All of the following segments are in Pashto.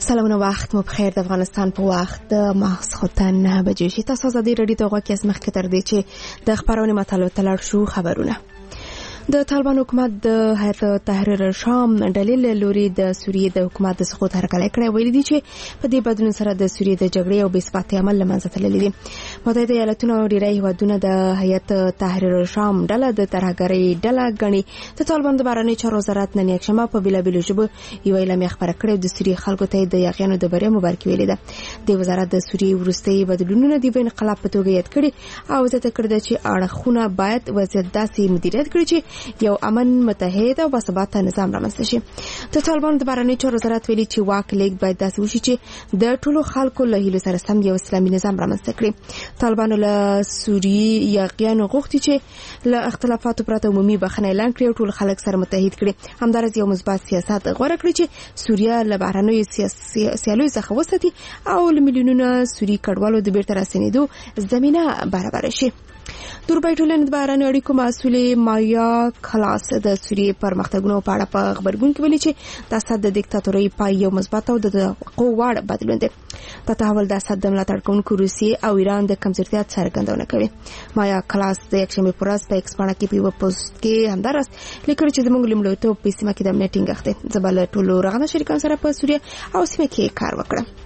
سلامونه وخت مو بخیر. د افغانستان په وخت د ماسخوتن 9 بجې شي. تاسو ازادي رادیو ته غواړئ چې مخکې تر دې چې د خبرونو مطالعه تلل شو خبرونه. د طالبان حکومت د هیئت تحریر شام دلیل لوري د سوریې د حکومت د سقوط هرکلی کړی، ویلي دي چې په دې بدلون سره د سوریې د جګړې او بې ثباتۍ عمل له منځه تللی دي. متحده ایالاتونه او ډیری هیوادونه د هیئت تحریر شام ډله د ترهګرۍ ډله ګڼي. د طالبان د بهرنیو چارو وزارت نن یکشنبه په بېلابېلو ژبو یوه اعلامیه خپره کړې، د سوریې خلکو ته د یاغیانو د بریا مبارکي ویلې ده. د وزارت د سوریې وروستي بدلونونه د انقلاب په توګه یاد کړي او زیاته کړې ده چې اړخونه باید وضعیت داسې مدیریت کړي چې یو امن متحد او باثباته نظام رامنځته شي. د طالبانو د بهرنیو چارو وزارت ویلي چې واک لیږد باید داسې وشي چې د ټولو خلکو له هیلو سره سم یو اسلامي نظام رامنځته کړي. طالبانو له سوریې یاغیانو غوښتي چې له اختلافاتو پرته عمومي بخښنه اعلان کړي او ټول خلک سره متحد کړي. همدارس یو مثبت سیاست غوره کړي چې سوریه له بهرنیو سیالیو څخه وساتي او له میلیونونو سوری کډوالو د بیرته راستنېدو زمینه برابر شي. د اروپایي ټولنې د بهرنیو اړیکو مسؤلې مایا کلاس د سوریې پرمختګونو په اړه په خبرګون کې ویلي چې د اسد د دیکتاتورۍ پای یو مثبت او د توقع وړ بدلون دی. دا تحول د اسد د ملاتړ کوونکو روسیې او ایران د کمزورتیا څرګندونه کوي. مایا کلاس د یکشنبې په ورځ په ایکس پاڼه کې په یوه پوسټ کې همدارس لیکلي چې زموږ لومړیتوب په سیمه کې د امنیت ټینګښت دی. زه به له ټولو رغنده شریکانو سره په سوریه او سیمه کې کار وکړم.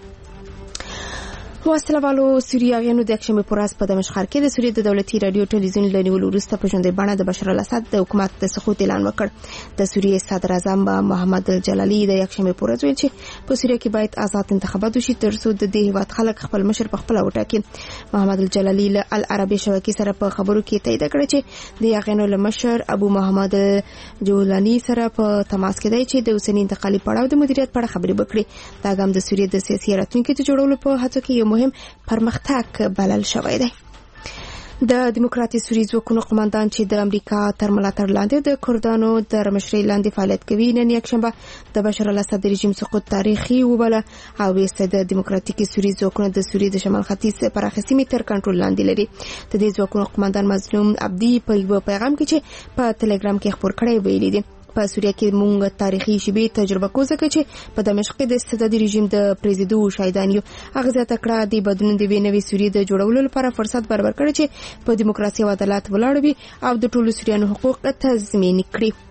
وسلوالو سوریاویانو د یکشنبې په ورځ په دمشق ښار کې د سوریې د دولتي رادیو ټلویزیون له نیولو وروسته په ژوندۍ بڼه د بشار الاسد د حکومت د سقوط اعلان وکړ. د سوریې صدر اعظم محمد الجلالی د یکشنبې په ورځ ویل چې په سوریه کې باید آزاد انتخابات وشي ترڅو د دې هیواد خلک خپل مشر په خپله وټاکي. محمد الجلالی له العربي شبکې سره په خبرو کې تایید کړ چې د یاغیانو له مشر ابو محمد جولانی سره په تماس کې دی چې د اوسني انتقالي پړاو د مدیریت په اړه خبرې وکړي. دا ګام د سوریې د سیاسي راتلونکي د جوړولو په هڅو کې یو مهم پرمختګ بلل شوی دی. د دیموکراتیک سوریې ځواکونو قوماندان چې د امریکا تر ملاتړ لاندې د کردانو د مشرۍ لاندې فعالیت کوي نن یکشنبه د بشار الاسد رژیم سقوط تاریخي وبله او ویسته د دیموکراتیک سوریې ځواکونو د سوریې د شمال ختیځ پراخې سیمې تر کنټرول لاندې لري. د دې ځواکونو قوماندان مظلوم عبدي په یو پیغام کې چې په ټلګرام کې خپور کړی ویلي دي په سوریه کې مونږ تاریخي شیبې تجربه کوو ځکه چې په دمشق کې د استبدادي رژیم د پریزیدو شاهدان یو. هغه زیاته کړه د بدلون د نوې سوریې د جوړولو لپاره فرصت برابر کړي چې په دیموکراسي او عدالت ولاړ وي او د ټولو سوریانو حقوق تضمین کړي.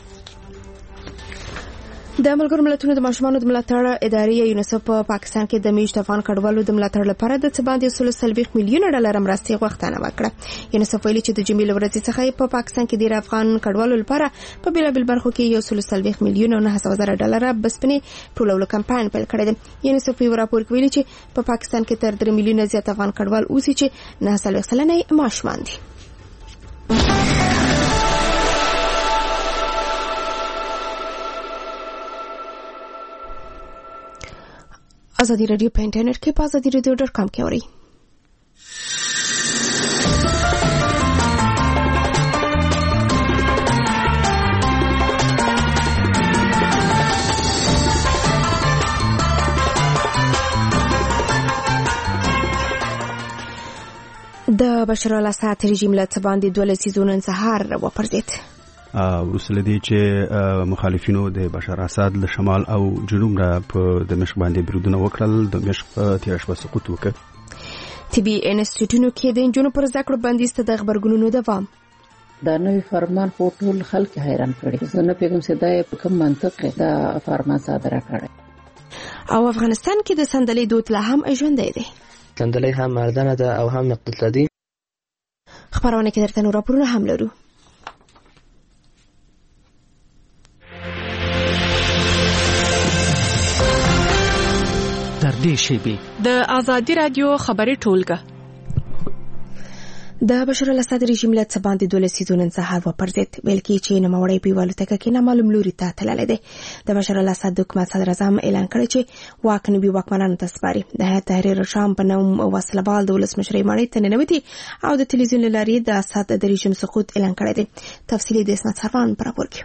د ملګرو ملتونو د ماشومانو د ملاتړ ادارې یونیسف په پاکستان کې د میشت افغان کډوالو د ملاتړ لپاره د څه باندې 140 میلیونه ډالر مرستې غوښتنه وکړه. یونیسف ویلي چې د جمعې له ورځې څخه په پاکستان کې د افغان کډوالو لپاره په بیلابیل برخو کې 140 میلیونه او 900,000 ډالر بسپنې ټولولو کمپاین پیل کړی دی. یونیسف په راپور کې ویلي چې په پاکستان کې تر 3 میلیونه زیات افغان کډوال اوسي چې 9 سلنه ماشومان دي. ازادي رادیو په انټرنیټ کې په azadiradio.com کې اورئ. د بشار الاسد رژیم له څه باندې 2 لسیزونو انتحار وپرځید. وروسته لدی چې مخالفینو د بشار اسد له شمال او جنوب را په دمشق باندې بریدونه وکړل. دمشق په تیر شپه سقوط وکړ. طبي انسټیټیوټونو کې د انجونو پر زده کړو بندیز ته د خبرګونونو دوام. دا نوې فرمان خو ټول خلک حیران کړي. زه نه پیغام سیدای په کوم منطق دا فرمان صادره کړی. او افغانستان کې د صندلۍ دود لا هم ژوندی دی. صندلۍ هم مردانه ده او هم اقتصادي. خبرونه کې درته نور راپورونه هم لرو. د ازادي رادیو خبري ټولګه. د بشار الاسد رژیم له څه باندې 2 لسیزونو انتحار وپرځید. ویل کېږي چې نوموړی په والوتکه کې نامعلوم لوري ته تللی دی. د بشار الاسد د حکومت صدر اعظم اعلان کړی چې واک نوي واکمنانو ته سپاري. د هیئت تحریر شام په نوم وسلوال د ولسمشرۍ ماڼۍ ته ننوتي او د تلویزیون له لارې د اسد د رژیم سقوط اعلان کړی دی. تفصیلي د اسمت سروان په راپور کې.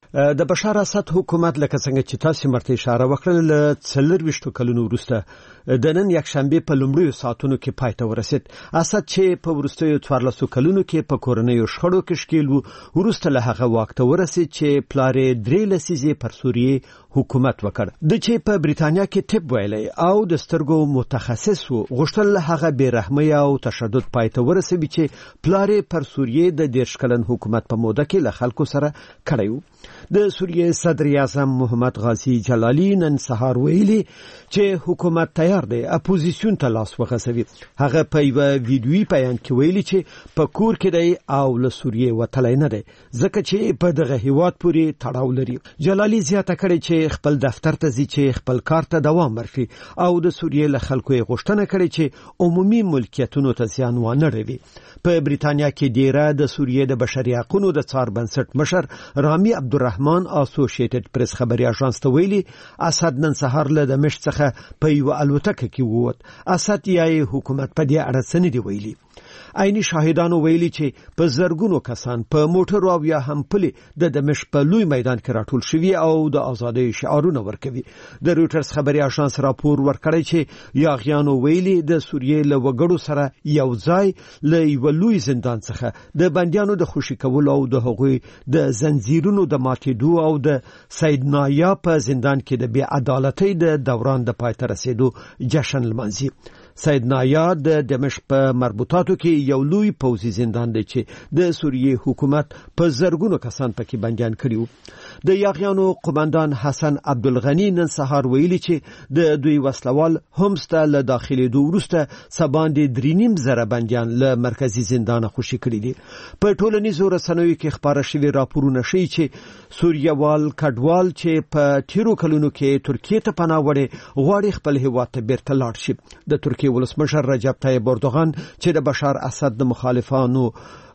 د بشار اسد حکومت لکه څنګه چې تاسو مرته اشاره وکړه ل 24 کلونو وروسته د نن یک شنبه په لومړیو ساعتونو کې پای ته ورسید. اسد چې په وروستیو 14 کلونو کې په کورنیو شخړو کې ښکیل وو ورسته له هغه وخت ته ورسید چې پلارې 3 لسیزې پر سوریې حکومت وکړ. د چې په بریتانیا کې طب ویلي او د سترګو متخصص وو غوښتل هغه بیرحمي او تشدد پای ته ورسوي چې پلارې پر سوریې د 10 کلن حکومت په موده کې له خلکو سره کړی وو. د سوریې صدر اعظم محمد غازی جلالی نن سهار ویلي چې حکومت تیار دی اپوزیسیون ته لاس وغځوي. هغه په یو ویډیوي بیان کې ویلي چې په کور کې دی او له سوریې وتلی نه دی ځکه چې په دغه هیواد پورې تړاو لري. جلالی زیاته کړې چې خپل دفتر ته ځي چې خپل کار ته دوام ورکړي او د سوریې له خلکو یې غوښتنه کړې چې عمومي ملکیتونو ته زیان ونه رسوي. په بریتانیا کې ډیره د سوریې د بشري حقوقو د څار بنسټ مشر رامي عبدالرحمن اسوسییټډ پریس خبري اژانس ته ویلي اسد نن سهار له دمشق څخه په یو الوتکه کې ووت. اسد یې حکومت په دې اړه څه نه دی ویلي. عیني شاهدانو ویلي چې په زرګونو کسان په موټر او یا هم پلي د دمشق په لوی میدان کې راټول شوي او د ازادۍ شعارونه ورکوي. د رويټرز خبري اژانس راپور ورکړی چې یاغیانو ویلي د سوریې له وګړو سره یو ځای له یو لوی زندان څخه د بندیانو د خوشي کولو او د هغوی د زنجیرونو د ماتېدو او د سید نایا په زندان کې د بې عدالتۍ د دوران د پای ته رسیدو جشن لمانځي. سید نایا د دمشق په مربوطاتو کې یو لوی پوځي زندان دی چې د سوریې حکومت په زرګونو کسان پکې بندیان کړي وو. د یاغیانو قومندان حسن عبدالغنی نن سهار ویلي چې د دوی وسلوال همس ته له داخلي وروسته سباندې 3.5 بندیان له مرکزی زندان خوشي کړي دي. په ټولنیزو رسنیو کې خبره شوی راپورونه ښیي چې سوریوال کډوال چې په تیرو کلونو کې ترکیه ته پناه وړي غواړي خپل هیواد ته بیرته لاړ شي. د ترکیه ولسمشر رجب طیب اردوغان چې د بشار اسد د مخالفانو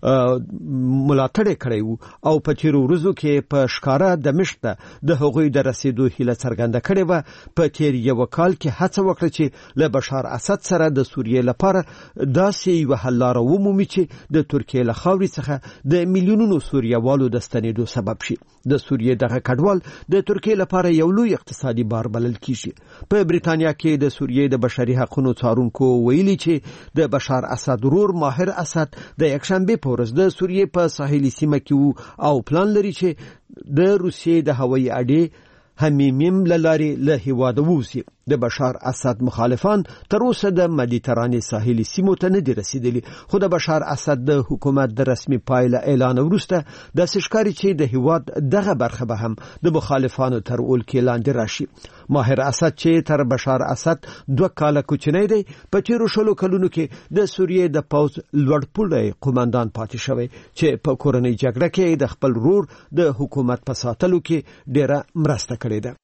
ملاتړ کړی وو او په تیرو ورځو کې په ښکارا دمشق ته د هغوی د رسیدو هیله څرګنده کړې و. په تیر یو کال کې هڅه وکړه چې له بشار اسد سره د سوریې لپاره داسې یو حل لاره ومومي چې د ترکیه له خاورې څخه د میلیونونو سوریوالو د ستنېدو سبب شي. د سوریې دغه کډوال د ترکیه لپاره یو لوی اقتصادي بار بلل کیږي. په بریتانیا کې د سوریې د بشري حقوقو څارونکو ویلي چې د بشار اسد ورور ماهر اسد د یکشنبه ورځ د سوریې په ساحلي سیمه کې او پلان لري چې د روسیې د هوایي اډې حمیمیم لارې له هیواده ووځي. د بشار اسد مخالفان تر اوسه د مدیترانې ساحلي سیمو ته نه دي رسیدلي خو د بشار اسد د حکومت د رسمي پایله اعلان وروسته د سشکاري چې د هیواد دغه برخه به هم د مخالفانو تر اول کې لاندې راشي. ماهر اسد چې تر بشار اسد 2 کاله کوچنی دی په تیرو 20 کلونو کې د سوریې د پوز لوړپوړی قومندان پاتې شوی چې په کورنۍ جګړه کې د خپل رور د حکومت په ساتلو کې ډیره مرسته کړې ده.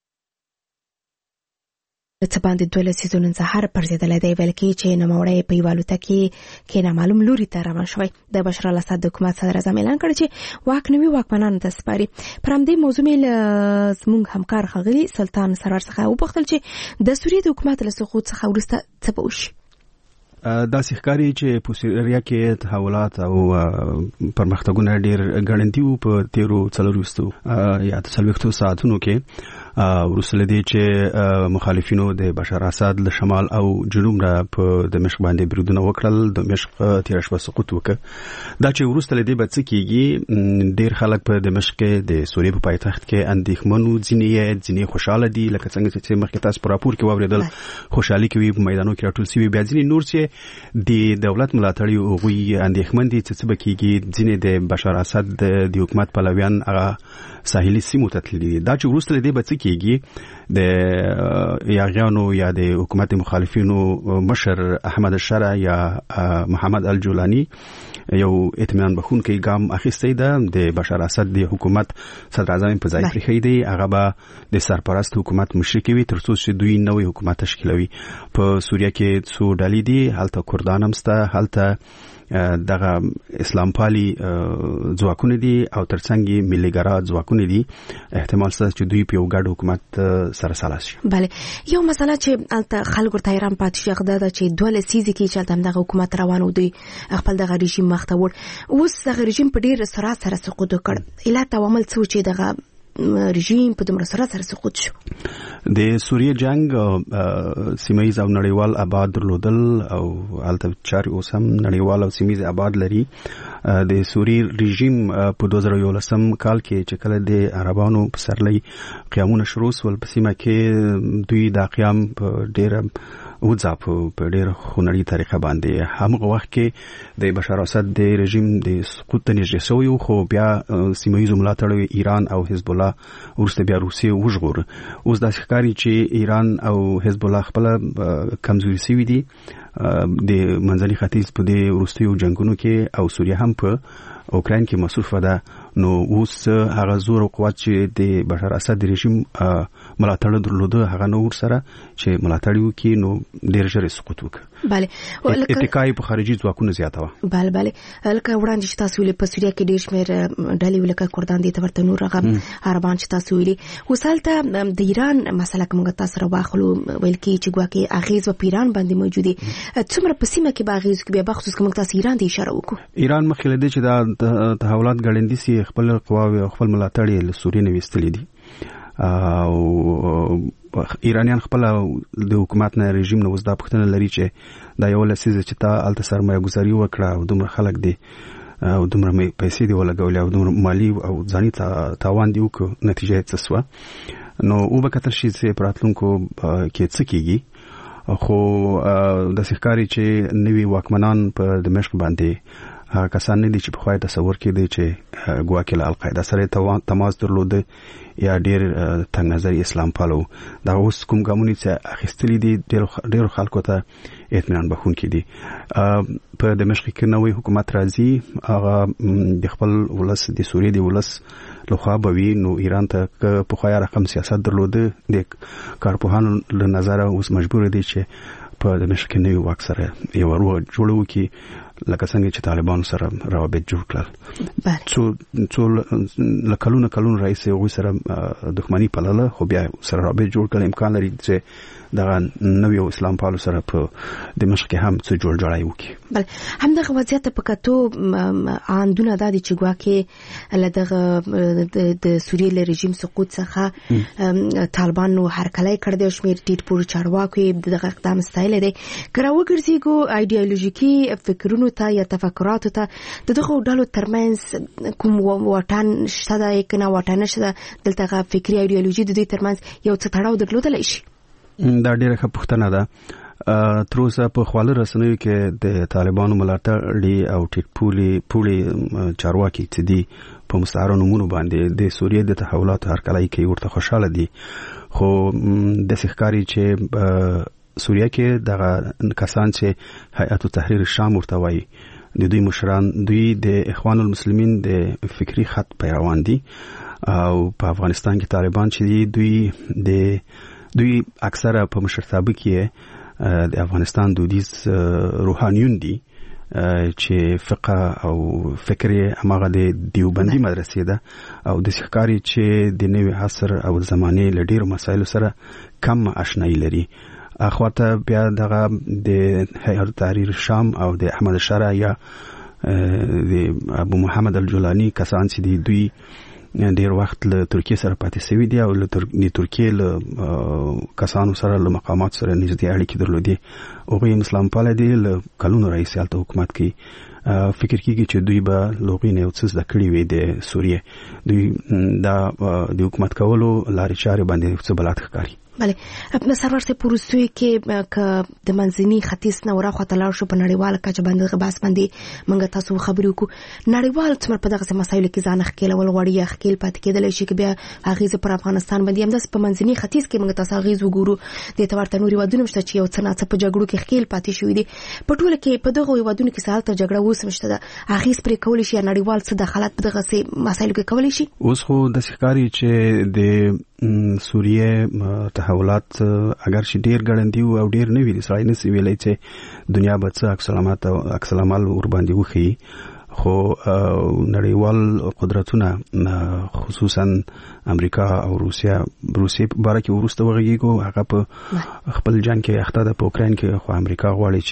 څه باندې 2 لسیزو نن سهار پرځېدلی دی ویل کېږي چې نوموړی په یوه الوتکې کې نامعلوم لوري ته روان شوی. د بشار الاسد د حکومت صدر اعظم اعلان کړی چې واک نوي واکمنانو ته سپاري. پر همدې موضوع مې له زموږ همکار ښاغلي سلطان سرور څخه وپوښتل چې د سوریې د حکومت له سقوط څخه وروسته څه به وشي. داسې ښکاري چې په سوریه کې تحولات او پرمختګونه ډېر ګړندي وو په تیرو 4 یا 40 ساعتونو کې. وروسته لدی چې مخالفینو د بشار اسد له شمال او جنوب را په دمشق باندې بریدونه وکړل. دمشق تیر شپه سقوط وکړ. دا چې وروسته لدی به څه کیږي ډېر خلک په دمشق کې د سوریې په پایتخت کې اندېښمنو ځینې خوشاله دي لکه څنګه چې مخکې تاسو په راپور کې واوریدل خوشحالي کوي په میدانو کې راټول شوي. بیا ځینې نور چې د دولت ملاتړي او غوي اندېښمن دي چې څه به کیږي. ځینې د بشار اسد د حکومت پلویان هغه ساحلي سیمو ته تللي دي. دا چې وروسته لدی به څه کیږي د یاغیانو یا د حکومت مخالفینو مشر احمد الشرع یا محمد الجولانی یو اطمینان بخونکی ګام اخیستی ده. د بشار اسد د حکومت صدر اعظم په ځای پرېښی دی. هغه به د سرپرست حکومت مشري کوي تر څو چې دوی نوی حکومت تشکیلوي. په سوریه کې څو ډلې دي هلته کردان هم شته هلته دغه اسلام پالي ځواکونه دي او ترڅنګ مليګرا ځواکونه دي. احتمال شته چې دوی په یو ګډ حکومت سره سلا شي. بله یو مسله چې الته خلکو ته ایران پاتې شي هغه ده چې 2 لسیزې کې چې دغه حکومت روان و دوی خپل دغه رژیم مخ ته وړ. اوس دغه رژیم په ډیر سرعت سره سقوط وکړ. علت او عامل څه چې دغه رژیم په دومره سره سقوط شو؟ د سوریه جنگ سیمایي او نړیوال آباد درلودل او البته چاري اوس هم نړیوال او سیمایي آباد لري. د سوریه رژیم په 2011 کال کې چې کله د عربانو په سرلۍ قیامونه شروع ول په سیمه کې دوی د قیام په ډیره وځاپ په ډیره خونړی طریقه باندې همغه وخت کې د بشار اسد د رژیم د سقوط ته نږدې شوی خو بیا سیمایي ملاتړ ایران او حزب الله ورسته بیا روسیه وژغور. اوس د ښکاری چې ایران او حزب الله خپل کمزوري سوي دي د منځني ختیځ په دې وروستیو جنگونو کې او سوریه هم په اوکراین کې مصروفه ده. نو اوس هغه زور او قوت چې د بشار اسد رژیم ملاتړ درلوده هغه نور سره چې ملاتړ وکي نو ډیر ژر سقوط وکړي. بله اتکای په خارجي ځواکونو زیاته و. بله لکه وړاندې چې تاسو ویلي په سوریه کې ډیر شمېر ډلې لکه کردان دي ته ورته نور هغه عربان چې تاسو ویلي. اوس هلته د ایران مسله کومه تاسو را واخلو ویل کې چې ګواکې اغیز په ایران باندې موجود دي. څومره په سیمه کې باغیز کې بیا بخصوص کوم تاسو ایران ته اشاره وکړو؟ ایران مخکې لدی چې د تحولات غړندې سي خپل قواوي او خپل ملاتړي له سوریه نه وستلې دي او ایرانیان خپل د حکومت نه رژیم نه وزدا پښتنه لري چې دا یو لسیزه چې تا الته سرمایه گذاري وکړه او دومره خلک دي او دومره پیسې دی ولګولې او دومره مالی او ځاني تاوان دی وک نتیجه څه سو نو او به کتل شي چې پراتلونکو کې څه کیږي. خو د ښکاری چې نوی واکمنان په دمشق باندې کسان نه دي چې په خوای تصور کې دي چې ګواکې له القاعده سره تماس درلوده یا ډیر تنگ نظر اسلام پالو. دا اوس کوم ګامونه چې اخیستلې دي ډیر خلکو ته اطمینان بخون کې دي. په دمشق کې نوې حکومت راځي هغه د خپل ولس د سوریه د ولس لخوا به وي. نو ایران ته په خوای رقم سیاست درلوده د کارپوهانو له نظر اوس مجبور دي چې په دمشق کې نوې واک سره یو ورو جوړو کې لکه څنګه چې طالبان سره روابط جوړ کړل. څو کلونه رئیس یو سره دښمنی پلاله خو بیا سره روابط جوړ کړل. امکان لري چې دا نوې اسلام پالو سره په دمشق کې هم څه جوړجاړی وکړي. بل همدغه وضعیت په کتو اندونه د دې چې ګواکې لدغه د سوریه له رژیم سقوط څخه طالبان نو هرکلی کړی د شمیر ټیټ پور چارواکي دغه اقدام ستایل دي. کراوه ګرځيګو ایدئولوژیکي فکرونو ته یا تفکراتو ته دغه ډلو ترمنځ کوم واټن شته دا کنه واټن شته دلته فکری ایدئولوژي د دې ترمنځ یو څه تړاو درلودل شي؟ دا ډیره ښه پوښتنه ده. تر اوسه په خواله رسنیو کې د طالبانو ملاتړي او ټیټ پوړي چارواکي چې دي په مستعارو نمونه باندې د سوریه د تحولات هرکلی کې ورته خوشاله دي. خو د ښکاری چې سوریه کې دغه کسان چې هیئت تحریر شام ورته وایي د دوی مشران دوی د اخوان المسلمین د فکری خط پیروان دي او په افغانستان کې طالبان چې دوی اکثره په مشرتابه کې د افغانستان دودیز روحانیون دي چې فقه او فکر همغه د دیوبندي مدرسې ده او د ښکاری چې د نوي عصر او زمانه له ډیرو مسایلو سره کم آشنایی لري. اخواته بیا دغه د هیئت تحریر شام او د احمد شرع یا د ابو محمد الجولانی کسان چې دوی ډیر وخت له ترکیه سره پاتې شوی دي او د ترکیه له کسانو سره له مقامات سره نږدې اړیکې درلودي. هغوی اسلام پاله دي له کلونو راهیسې هلته حکومت کوي. فکر کیږي چې دوی به لوغینه یو څه زده کړي وي د سوریه. دوی دا د حکومت کولو لارې چارې باندې څه بلاد ښکاري. بله سرور ته پروستوي کې ک د منځني ختیځ نه ورخه تلل شو په نړیواله کچه باندې غباس باندې منګه تاسو خبرې وکړو. نړیوال څومره په دغه مسایلو کې ځان ښکیلول غوړي ښکیل پاتې کېدل شي چې بیا اغیز پر افغانستان باندې هم د په منځني ختیځ کې منګه تاسو اغیز وګورو د تورته نوري ودونه مشته چې یو څه نه څه په جګړو کې ښکیل پاتې شوی دي. په ټوله کې په دغه ودونه کې سالته جګړه وسمشته ده اغیز پر کول شي نړیوال څه دخالت په دغه مسایلو کې کول شي. اوس خو د ښکاری چې د سوریه تحولات اگر چې ډیر ګړندی او ډیر نه ویل سړی نسی ویلای چې دنیا به څه عکس العمل ور باندې وخی. خو نړیوال قدرتونه خصوصا امریکا او روسیه باره کې ورسته وغږیږي هغه په خپل جنگ کې اخته ده په اوکراین کې. خو امریکا غواړي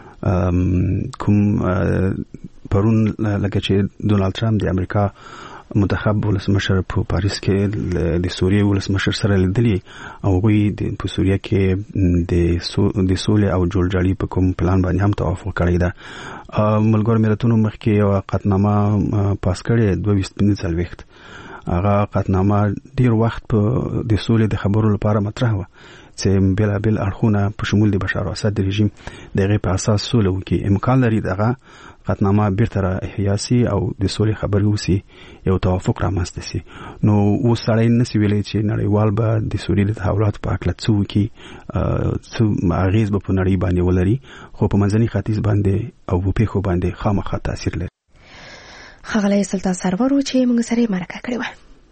چې کوم پرون لکه چې ډونالد ټرمپ د امریکا منتخب ولسمشر په پاریس کې د سوریې ولسمشر سره لیدلی او غوي په سوریه کې د سولې او جوړجاړي په کوم پلان باندې هم توافق کړی دا ملګر ملتونو مخکې یو قطعنامه پاس کړې 2015 هغه قطعنامه ډیر وخت په د سولې د خبرو لپاره مطرح و چې بل اړخونه په شمول د بشار اسد رژیم دغه په اساس سولې وکي امکان لري دغه قطعنامه بیرته احیاسي او د سولې خبرې وسی یو توافق رامنځته شي نو وسړی نسی ویلې چې نړیوال به د سولې د تحولات په اړه څه وکي څه اغیز به په نړۍ باندې ولري خو په منځني ختیځ باندې او په پیښو باندې خامخا تاثیر لري خغلې سلطان سرور چې موږ سره مرکه کړې و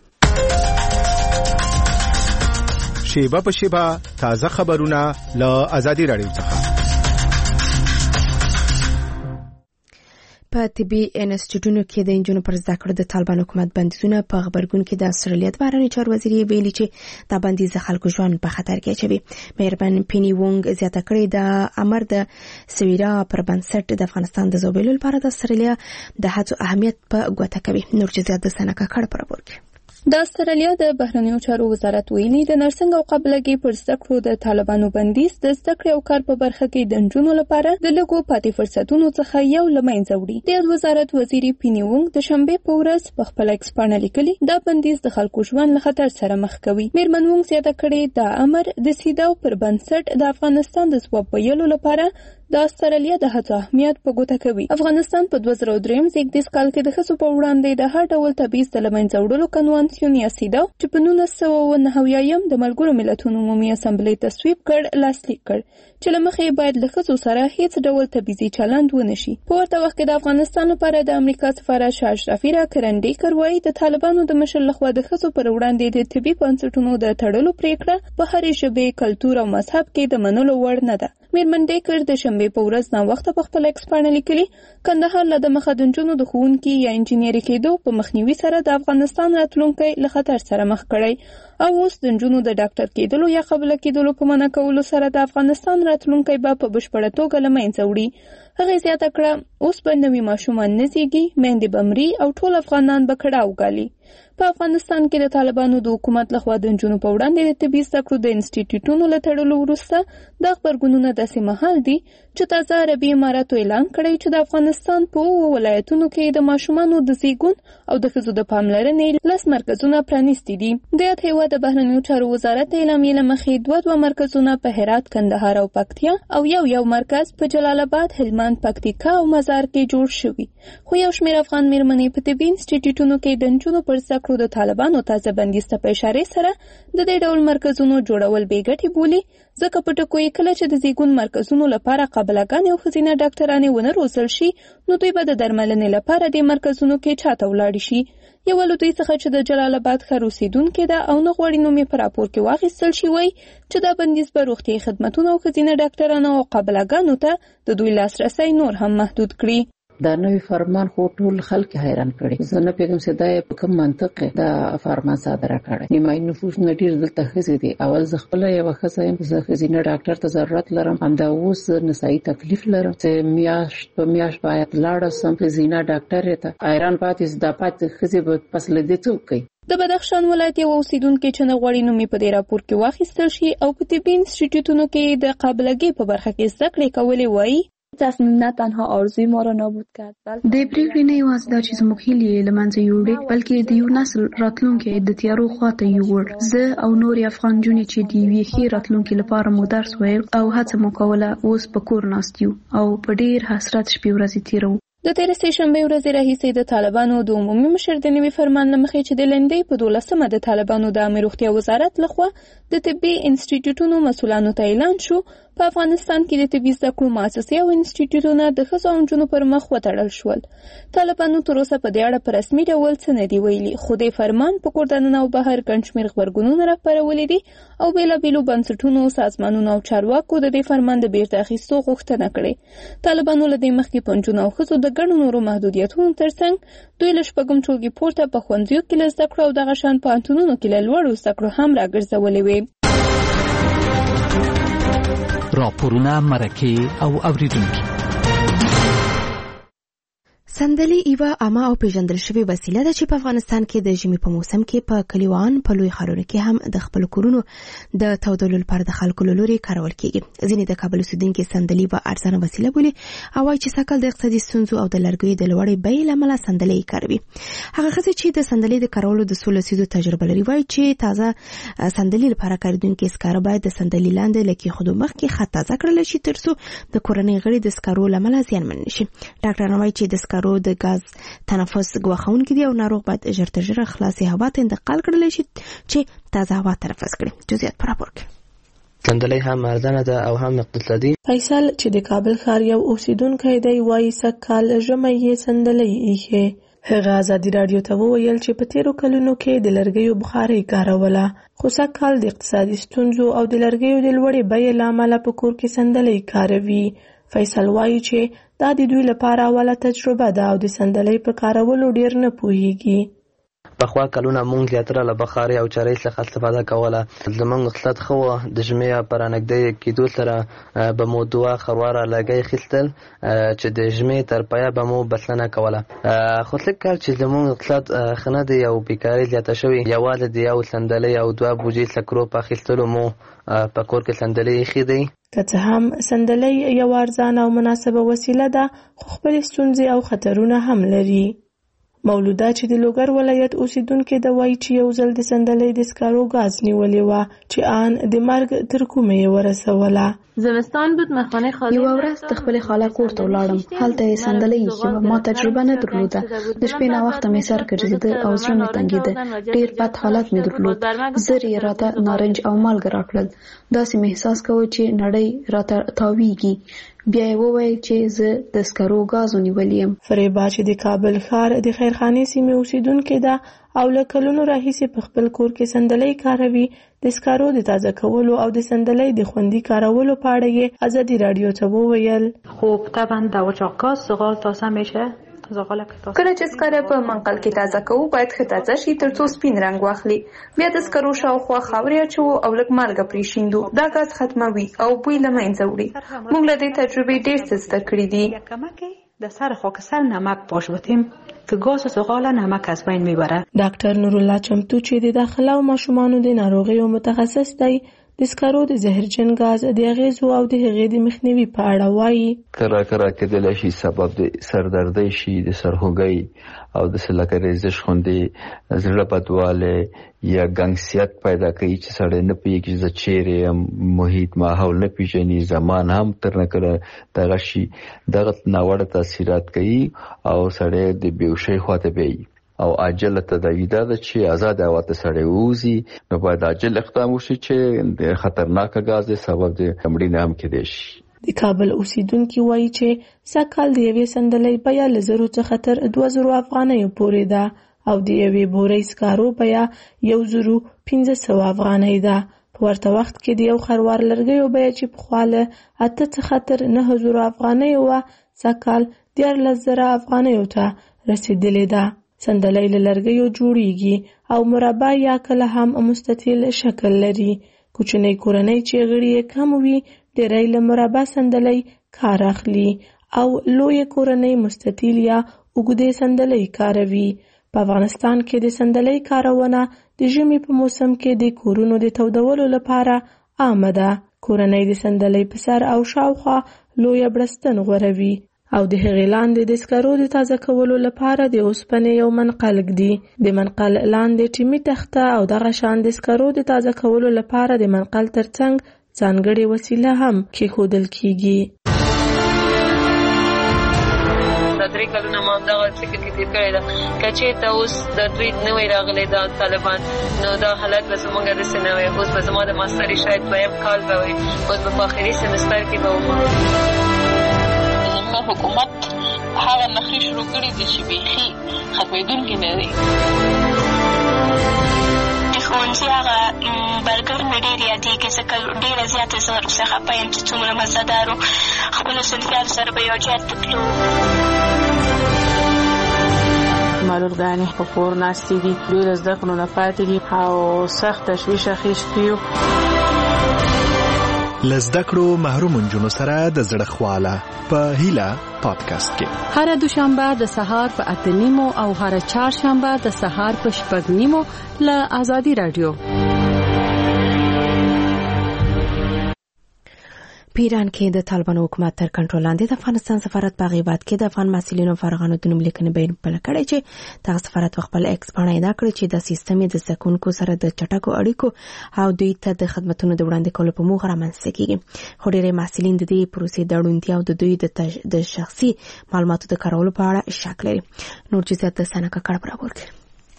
شیبه په شیبه تازه خبرونه له آزادي رادیو څخه په طبي انسټیټیوټونو کې د انجونو پر زده کړو د طالبان حکومت بندیزونه په خبرګون کې د استرالیا د بهرنی چارو وزیر ویلي چې دا بندیز د خلکو ژوند په خطر کې اچوي مهربان پینی وونګ زیاته کړې د امر د سویرا پر بنسټ د افغانستان د زوبېلو لپاره د استرالیا د هڅو اهمیت په ګوته کوي نور چې زیات د سنکه کړ پر ورګي د استرالیا د بهرنیو چارو وزارت ویلي د نرسنګ او قبلګي پر زده کړو د طالبانو بندیز د زده کړې او کار په برخه کې د انجونو لپاره د لګو پاتې فرصتونو څخه یو لمنځه وړي د وزارت وزیر پینی وونګ د شنبه په ورځ په خپل ایکسپانه لیکلي دا بندیز د خلکو ژوند له خطر سره مخ کوي مېرمن وونګ زیاته کړې دا امر د سیداو پر بنسټ د افغانستان د ځواب ویلو لپاره د استرالیا د هڅو اهمیت په ګوته کوي افغانستان په 2003 زیږدیز کال کې د خصو په وړاندې د هر ډول تبعیض د لمنځه وړلو کنوانسیون یا سیداو چې په 1999 د ملګرو ملتونو عمومي اسامبلې تصویب کړ لاسلیک کړ چې لمخې باید له خصو سره هیڅ ډول تبعیضي چلند ونشي په ورته وخت کې د افغانستان لپاره د امریکا سفارت شاه اشرفي راکرندې کروي د طالبانو د مشر لخوا د خصو پر وړاندې د طبي بنسټونو د تړلو پریکړه په هرې ژبې کلتور او مذهب کې د منلو وړ نه ده مېرمن ډیکر د شنبه په ورځ نا وخت په خپل ایکسپانه لیکلي کندهار له د مخدنجونو د ښوونکي یا انجینری کېدو په مخنیوي سره د افغانستان راتلونکی له خطر سره مخ کړی او اوس د نجونو د ډاکټر کېدلو یا قبله کېدلو په منع کولو سره د افغانستان راتلونکی به په بشپړه توګه له منځه وړي هغه زیاته کړه اوس به نوي ماشومان نه زیږي میندې به مري او ټول افغانان به کړاو ګالي په افغانستان کې د طالبانو د حکومت لخوا د نجونو په وړاندې د طبي زده کړو د انسټیټیوټونو له تړلو وروسته د خبرګونونو داسې مهال دي چې تازه عربي اماراتو اعلان کړی چې د افغانستان په ولایتونو کې د ماشومانو د زیږون او د ښځو د پاملرنې 10 مرکزونه پرانیستي دي د یاد هیواد د بهرنیو چارو وزارت اعلامیې له مخې 2 مرکزونه په هرات کندهار او پکتیا او یو مرکز په جلال آباد هلمند پکتیکا او مزار کې جوړ شوی خو یو شمېر افغان مېرمنې په طبي انسټیټیوټونو کې د نجونو پر زده کړو د طالبانو تازه بندیز ته په اشاره سره د دې ډول مرکزونو جوړول بې ګټې بولي ځکه په ټکو یې کله چې د زیږون مرکزونو لپاره قابلګانې او ښځینه ډاکټرانې ونه روزل شي نو دوی به د درملنې لپاره د مرکزونو کې چاته ولاړ شي یو له دوی څخه چې د جلال آباد ښار اوسېدونکې ده او نه غواړي نوم یې په راپور کې واخیستل شي وایي چې دا بندیز به روغتیایي خدمتونه او ښځینه ډاکټرانو او قابلګانو ته د دوی لاسرسی نور هم محدود کړي دا نوی فرمان خو ټول خلک حیران کړي زه نه پیغام سیدای په کوم منطق دا فرمان صادره کړي نیمای نفوس نډیر دلته خزي دي اول ز خپل یو خزایم زه خزینه ډاکټر ته ضرورت لرم همدا اوس نسایي تکلیف لرم چې میاش باید لاړ سم خزینه ډاکټر ته حیران پاتې زدا پاتې خزي په فصل دي څوک د بدخشان ولایت یو اوسیدونکو چې نه غوړي نومي په دې راپور کې واخیستل شي او په طبي انسټیټیوټونو کې د قابلګي په برخه کې زده کړې کولې وایي تصمیم نه تنها آرزوی ما را نابود کرد د پریکړې نه یوازې دا چې زموږ هیلې له منځه یوړې بلکې د یو نسل راتلونکی د تیارو خواته یوړ زه او نور افغان جونې چې د یوې ښې راتلونکي لپاره مو درس ویل او هڅه مو کوله اوس په کور ناست یو او په ډیر حسرت شپې ورځې تیرو د تیر سه شنبه ورځ راهیسې د طالبانو د عمومي مشر د نوي فرمان لمخې چې د لندې په 12مه د طالبانو د عامه روغتیا وزارت لخوا د طبي انسټیټیوټونو مسولانو ته اعلان شو په افغانستان کې د طبي زده کړو مؤسسې او انسټیټیوټونه د ښځو او نجونو پر مخ وتړل شول طالبانو تر اوسه په دې اړه په رسمي ډول څه نه دی ویلي خو د فرمان په کور دننه او بهر ګڼ شمېر غبرګونونه راپارولي دي او بېلابېلو بنسټونو سازمانونو او چارواکو د دې فرمان د بیرته اخیستو غوښتنه کړې طالبانو له دې مخکې په نجونو او ښځو د ګڼو نورو محدودیتونو ترڅنګ دوی له شپږم ټولګي پورته په ښوونځیو کې له زده کړو او دغه شان پوهنتونونو کې له لوړو زده کړو هم راګرځولې وې راپورونه مرکه او اوریدونکي سندلې یوه عامه او پیژندل شوې وسیله ده چې په افغانستان کې د ژمي په موسم کې په کلیوان په لوی ښارونو کې هم د خپل کورونو د تودولو لپاره د خلکو له لوري کارول کیږي. ځینې د کابل اوسیدونکي سندلې په ارزانه وسیله بولي او وايي چې سږکال د اقتصادي ستونزو او د لرګیو د لوړې بیې له امله سندلې کاروي. هغه ښځې چې د سندلې د کارولو د څو لسیزو تجربه لري وايي چې تازه سندلې لپاره کاروونکي سکاره باید د سندلې لاندې له کېښودو مخکې خط تازه کړلی شي ترڅو د کورنۍ غړي د سکارو له امله زیانمن نه شي. ډاکټران وايي چې د سکارو د غاز تنفس ګواښونکي دي او ناروغ باید ژر تر ژره خلاصې هوا ته انتقال کړلی شي چې تازه هوا تنفس کړي. جزئیات په راپور کې. سندلې هم ارزانه ده او هم اقتصادي. فیصل چې د کابل ښار یو اوسیدونکی دی وايي سږکال ژمی یې سندلې ایښې. هغه ازادي راډیو ته وویل چې په تیرو کلونو کې د لرګیو بخارۍ کاروله خو سږکال د اقتصادي ستونزو او د لرګیو د لوړې بیې له امله په کور کې سندلې کاروي. فیصل وایي چې دا د دوی لپاره اوله تجربه ده او د سندلې په کارولو ډیر نه پوهیږي. پخوا کلونه مونږ زیاتره له بخارۍ او چرۍ څخه استفاده کوله. زمونږ اقتصاد ښه و. د ژمي په رانږدې کېدو سره به مو دوه خرواره لرګی اخیستل چې د ژمي تر پایه به مو بسنه کوله. خو سږکال چې زمونږ اقتصاد ښه نه دی او بیکاري زیاته شوې یوازې د یو سندلۍ او دوه بوجۍ سکرو په اخیستلو مو په کور کې سندلۍ ایښې دی. که څه هم سندلۍ یو ارزانه او مناسبه وسیله ده خو خپلې ستونزې او خطرونه هم لري. مولوده چې د لوګر ولایت اوسیدونکې ده وایي چې یو ځل د سندلۍ د سکارو غاز نیولې وه چې آن د مرګ تر کومه یې ورسوله. زمستان بود مخانه خاله یو ورځ د خپل خاله کور ته ولاړم. هلته یې سندلۍ ایښې وه. ما تجربه نه درلوده. د شپې ناوخته مې سر ګرځېده او زړه مې تنګېده. ډېر بد حالت مې درلود. زر یې راته نارنج او مالګه راکړل. داسې مې احساس کوه چې نړۍ راته تاویږي. بیا یې وویل چې زه د سکرو غاز نیولې یم. فریبا چې د کابل ښار د خیرخانې سیمې اوسیدونکې ده او له کلونو راهیسې په خپل کور کې سندلۍ کاروي. د سکارو د تازه کولو او د سندلۍ د خوندي کارولو په اړه یې ازادي راډیو ته وویل. خب طبعا در اجاق گاز زغال تازه میشه. کله چې سکاره په منقل کې تازه کوو باید ښه تازه شي ترڅو سپین رنګ واخلي. بیا د سکرو شاوخوا خاورې اچوو او لږ مالګه پرې شیندو. دا غاز ختموي او بوی له منځه وړي. موږ له دې تجربې ډېر څه زده کړي دي. در سر خاکستر نمک پاشوتیم که گاز زغال نمک از بین میبره. ډاکټر نورالله چمتو چې د داخله او ماشومانو د ناروغیو متخصص دی د سکرو د زهرجن غاز د اغیزو او د هغې د مخنیوي په اړه وایي. کله کېدلی شي سبب د سردردۍ شي، د سرخوږۍ او د لکه ریزش غوندې زړه بدوالی یا ګنګسیت پیدا کوي چې سړی نه پوهېږي زه چیرې یم، محیط ماحول نه پېژني، زمان هم تر نه کله دغه شي. دغه ناوړه تاثیرات کوي او سړی د بېهوشۍ خواته بیایي. او عاجل تداوی دا چې آزاد هوا ته سړی ووځي نو باید عاجل اقدام وشي چې د خطرناک غاز سبب د مړینې هم کېدای شي. د کابل اوسیدونکي وایي چې سږکال د یوې سندلۍ بیه له 0 څخه تر 2000 افغانیو پورې ده او د یوې بورۍ سکارو بیه 1500 افغانۍ ده. په ورته وخت کې د یو خروار لرګیو بیه چې پخوا له 8 څخه تر 9000 افغانیو وه سږکال 14000 افغانیو ته رسیدلې ده. سندلۍ له لرګیو جوړیږي او مربع یا کله هم مستطیل شکل لري. کوچنۍ کورنۍ چې غړي یې کم وي ډېری له مربع سندلۍ کار اخلي او لویه کورنۍ مستطیل یا اوږدې سندلۍ کاروي. په افغانستان کې د سندلۍ کارونه د ژمي په موسم کې د کورونو د تودولو لپاره عامه ده. کورنۍ د سندلۍ په سر او شاوخوا لویه بړستن غوروي او د هغې لاندې د سکرو د تازه کولو لپاره د اوسپنې یو منقل ږدي. د منقل لاندې ټیمي تخته او دغه شان د سکرو د تازه کولو لپاره د منقل ترڅنګ ځانګړې وسیله هم کېښودل کیږي. دا 3 کلونه ما دغه فکر کې تیر کړی ده که چېرته اوس د دوی نوی راغلی دا طالبان نو دا حالت به زموږ داسې نه وی. اوس به زما د ماستري شاید 2یم کال به وي. اوس به په آخري سمستر کې به وم. حکومت هغه نخري شروع کړي دي چې بیخي ختمېدونکي نه دي. د ښوونځي هغه برګر مې ډېر یادېږي ځکه ډېره زیاته زه ورپسې خفه یم چې څومره مزهدار و. خپلو صنفیانو سره به یو جهت ته تلو. معلومګانې په کور ناستې دي، ډېر زده کړو نه پاتې دي او سخت تشویش اخیستی یو. لزده کړو محروم نجونو سره د زړه خواله په هیله پادکاسټ کې هر دوشنبه د سهار په 8:30 او هر چهارشنبه د سهار په 6:30 له آزادي رادیو. په ایران کې د طالبانو حکومت تر کنټرول لاندې د افغانستان سفارت په غیبت کې د افغان مسؤلینو فارغانو د نوم لیکنې بیان بل کړی چې د سفارت خپل ایکس باندې ادا کړی چې د سیستم د زکونکو سره د چټکو اړیکو او دوی ته د خدماتو د وړاندې کولو په موخه رامنځته کیږي. خو ډېری مسؤلین د دې پروسې د اړوندتیا او د دوی د شخصي معلوماتو د کارولو په اړه شک لري. نور جزئیات د سنکه کړه برابر کړي.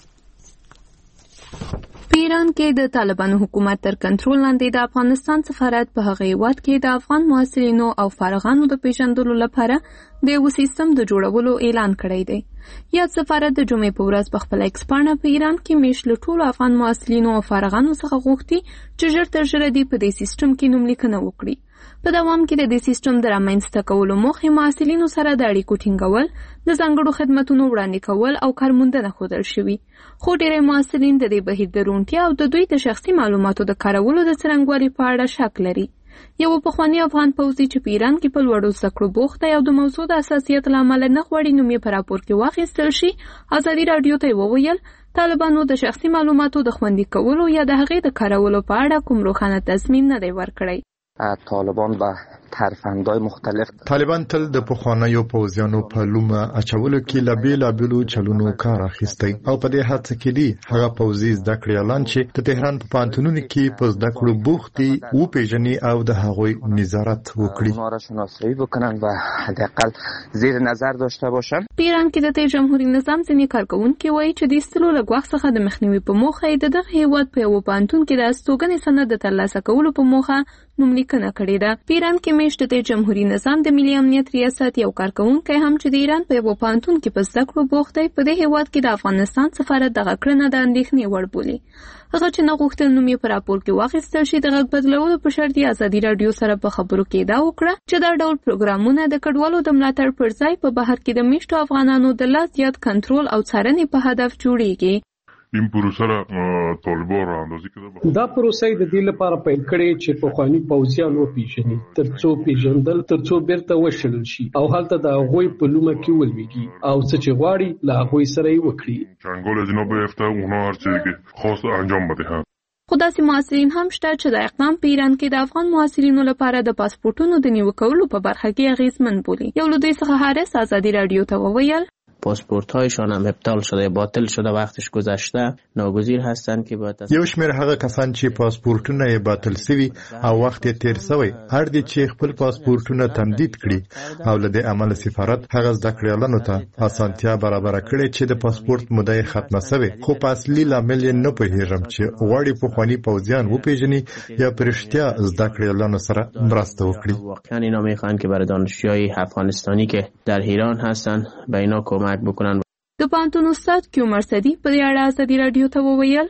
په ایران کې د طالبانو حکومت تر کنټرول لاندې د افغانستان سفارت په هغه هیواد کې د افغان محصلینو او فارغانو د پیژندلو لپاره د یو سیستم د جوړولو اعلان کړی دی. یاد سفارت د جمعې په ورځ په خپل ایکس باندې په ایران کې میشل ټولو افغان محصلینو او فارغانو څخه غوښتي چې ژر تر ژره دې په دې سیستم کې نوم لیکنه وکړي. په دوام کې د دې سیستم د رامنځته کولو موخه محصلینو سره د اړیکو ټینګول، د ځانګړو خدماتو وړاندې کول او کارموندنه ښودل شوی. خو ډېری محصلین د دې بهیر د روڼتیا او د دوی د شخصي معلوماتو د کارولو د څرنګوالي په اړه شک لري. یو پخوانی افغان پوځي چې په ایران کې په لوړو زده کړو بوخت دی او د موضوع د حساسیت له امله نه غواړي نوم یې په راپور کې واخیستل شي، آزادي رادیو ته وویل طالبانو د شخصي معلوماتو د خوندي کولو یا د هغې د کارولو په اړه کوم روښانه تضمین نه دی ورکړی. طالبان به ترفندهای مختلف طالبان تل د پخوانیو پوځیانو په لومه اچولو کې له بیلابیلو چلونو کار اخیستی او په دې هڅه کې دی هغه پوځي زده کړې اعلان چې د تهران په پانتونونو کې په زده کړو بوخت دي او پیژني او د هغوی نظارت وکړي، اونها را شناسایی بکنن و حداقل زیر نظر داشته باشن. په ایران کې د جمهوریت نظام ځینې کارکونکي وایي چې د استلو له ګواښ څخه د مخنیوي په موخه د دغه هیواد په یو پانتون کې د استوګنې سند د ترلاسه کولو په موخه نوم لیکنه کړې ده. په ایران کې میشت د جمهوریت نظام د ملي امنیت ریاست یو کارکونکی هم چې د ایران په یو پانتون کې په زده کړو بوخت دی په دې هیواد کې د افغانستان سفارت دغه کړنه د اندېښنې وړ بولي. هغه چې نه غوښتل نوم یې په راپور کې واخیستل شي د غږ بدلولو په شرط یې ازادي رادیو سره په خبرو کې ادعا وکړه چې دا ډول پروګرامونه د کډوالو د ملاتړ پر ځای په بهر کې د میشتو افغانانو د لا زیات کنټرول او څارنې په هدف جوړیږي. این پروسه را طالبان را اندازی کده دا پروسه د دې لپاره پیل کړي چې په خواني پوځیان وپیژني ترڅو پیژندل ترڅو بیرته وشلل شي او هلته د غوي په لومه کې ولويږي او څه چې غواړي لا غوي سره یې وکړي. چنگال جناب افته اونها هر چیزی که خواست انجام بده. خو داسې محصلین هم شته چې د اقدام په ایران کې د افغان محصلینو لپاره د پاسپورتونو د نیو کولو په برخه کې اغیزمن بولي. یو له دوی څخه حارث آزادی رادیو ته وویل پاسپورت‌هایشان هم ابطال شده، باطل شده، وقتش گذشته، ناگزیر هستند که باید یو شمېر هغه کسان چې پاسپورتونه یې باطل شوي او وخت یې تیر شوی هر دي چې خپل پاسپورتونه تمدید کړي او له دې عمل سفارت هغه زده کړیالانو ته اسانتیا برابر کړي چې د پاسپورت موده یې ختمه شوی، خو په اصلي لامل یې نه پوهیږم چې غواړي پخواني پوځیان وپیژني یا پرشتیا زده کړیالانو سره مرسته وکړي. واقعا اینا میخوان که برای دانشجوهای افغانستانی که در ایران هستند به اینا کمک بکنن. د پانتون استاد کیو مرصدی په دې اړه آزادی رادیو ته وویل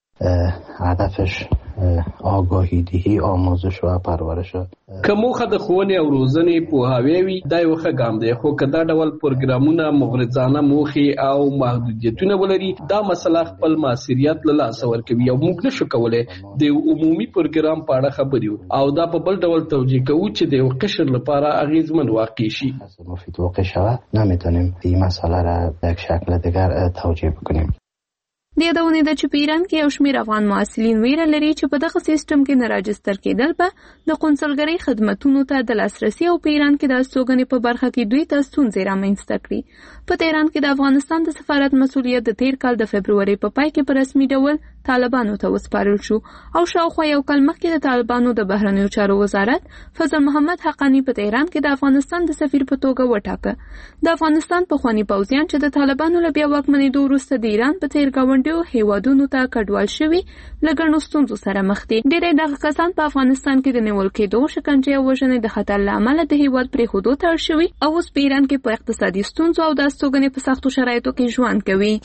هدفش آگاهی دهی، آموزش و پرورش. که موخه د ښوونې او روزنې پوهاوی وي دا یو ښه ګام دی، خو که دا ډول پروګرامونه مغرضانه موخې او محدودیتونه ولري دا مسله خپل مؤثریت له لاسه ورکوي او موږ نشو کولی د یو عمومي پروګرام په اړه خبرې او دا په بل ډول توجیه کوو چې د یو قشر لپاره اغیزمن واقع شي. مفید واقع شود نمیتونیم این مسئله را به یک شکل دیگر توجیه بکنیم. د یادونه ده چې په ایران کې یو شمېر افغان محصلین ویره لري چې په دغه سیستم کې نه راجستر کېدل به د قونسلګرۍ خدماتو ته د لاسرسي او په ایران کې د استوګنې په برخه کې دوی ته ستونزې رامنځته کړي. په تهران کې د افغانستان د سفارت مسؤلیت د تیر کال د فبرورۍ په پای کې په رسمي ډول طالبانو ته وسپارل شو او شاوخوا یو کال مخکې د طالبانو د بهرنیو چارو وزارت فضل محمد حقانی په تهران کې د افغانستان د سفیر په توګه وټاکه. د افغانستان پخواني پوځیان چې د طالبانو له بیا واکمنېدو وروسته د ایران په څېر ګاونډیو هیوادونو ته کډوال شوي له ګڼو ستونزو سره مخ دي. ډېری دغه کسان په افغانستان کې د نیول کېدو، شکنجې او وژنې د خطر له امله د هیواد پرېښودو ته اړ شوي او اوس په ایران کې په اقتصادي ستونزو او د استوګنې په سختو شرایطو کې ژوند کوي.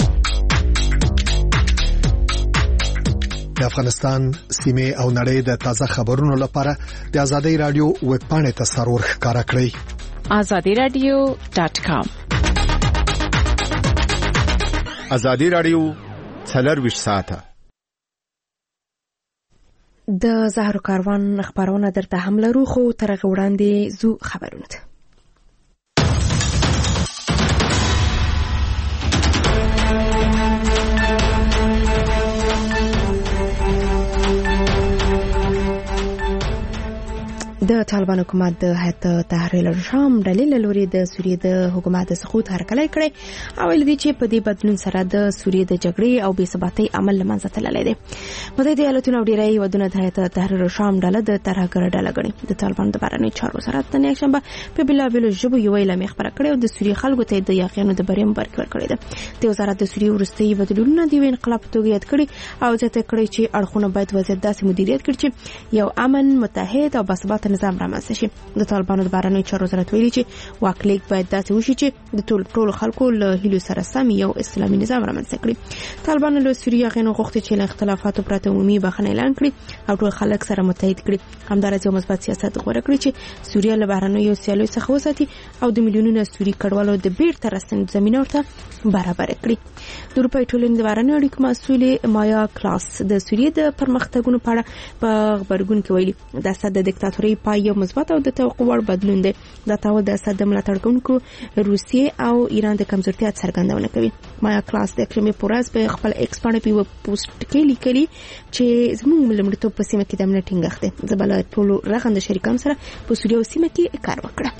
د افغانستان سیمه او نړۍ د تازه خبرونو لپاره د آزادۍ رادیو ویب پاڼې ته سرور ښکارا کړئ azadiradio.com. آزادۍ رادیو 24 ساعته د زهر کاروان خبرونه درته هم لرو خو تر هغه وړاندې زو خبرونه ده. د طالبان حکومت د هیئت تحریر الشام ډلې لوري د سوریې د حکومت د سقوط هرکلی کړی او ویل دي چې په دې بدلون سره د سوریې د جګړې او بې ثباتۍ عمل له منځه تللی دی. متحده ایالاتونه او ډیری هیوادونه د هیئت تحریر الشام ډله د ترهګره ډله ګڼي. د طالبان د بهرنیو چارو وزارت نن یکشنبه په بېلابېلو ژبو یوه اعلامیه خپره کړې او د سوریې خلکو ته د یاغیانو د بریا مبارکي ورکړې ده. د وزارت د سوریې وروستي بدلونونه د یو انقلاب په توګه یاد کړي او زیاته کړې چې اړخونه باید وضعیت داسې مدیریت کړي چې یو امن، متحد او باثباته نظام رامنځته شي. د طالبانو د بهرنیو چارو وزارت ویلي چې واکلیک باید داسې وشي چې د ټولو خلکو له هیلو سره سم یو اسلامي نظام رامنځته کړي. طالبانو له سوریې غینو غوښتي چې له اختلافاتو پرته عمومي بخښنه اعلان کړي او ټول خلک سره متحد کړي. همدارس یو مثبت سیاست غوره کړي چې سوریه له بهرنیو سیالیو څخه وساتي او د میلیونونو سوري کډوالو د بیرته راستنېدو زمینه ورته برابر کړي. د اروپا ټولنې د بهرنیو اړیکو مسؤلې مایا کلاس د سوریې د پرمختګونو په اړه په خبرګون کې ویلي د اسد د دیکتاتورۍ پای یو مثبت او د توقع وړ بدلون دی. دا تاول د اسد د ملاتړ کوونکو روسیې او ایران د کمزورتیا څرګندونه کوي. مایا کلاس د یکشنبې په ورځ په خپل ایکس باندې په پوسټ کې لیکلي چې زموږ ملمړتوب په سیمه کې د امنیت ټینګښت دی. زه بل ټولو رغند شریکان سره په سوریه او سیمه کې کار وکړم.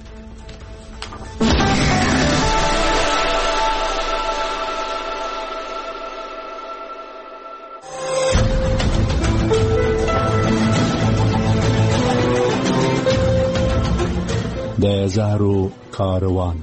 د زهرو کاروان.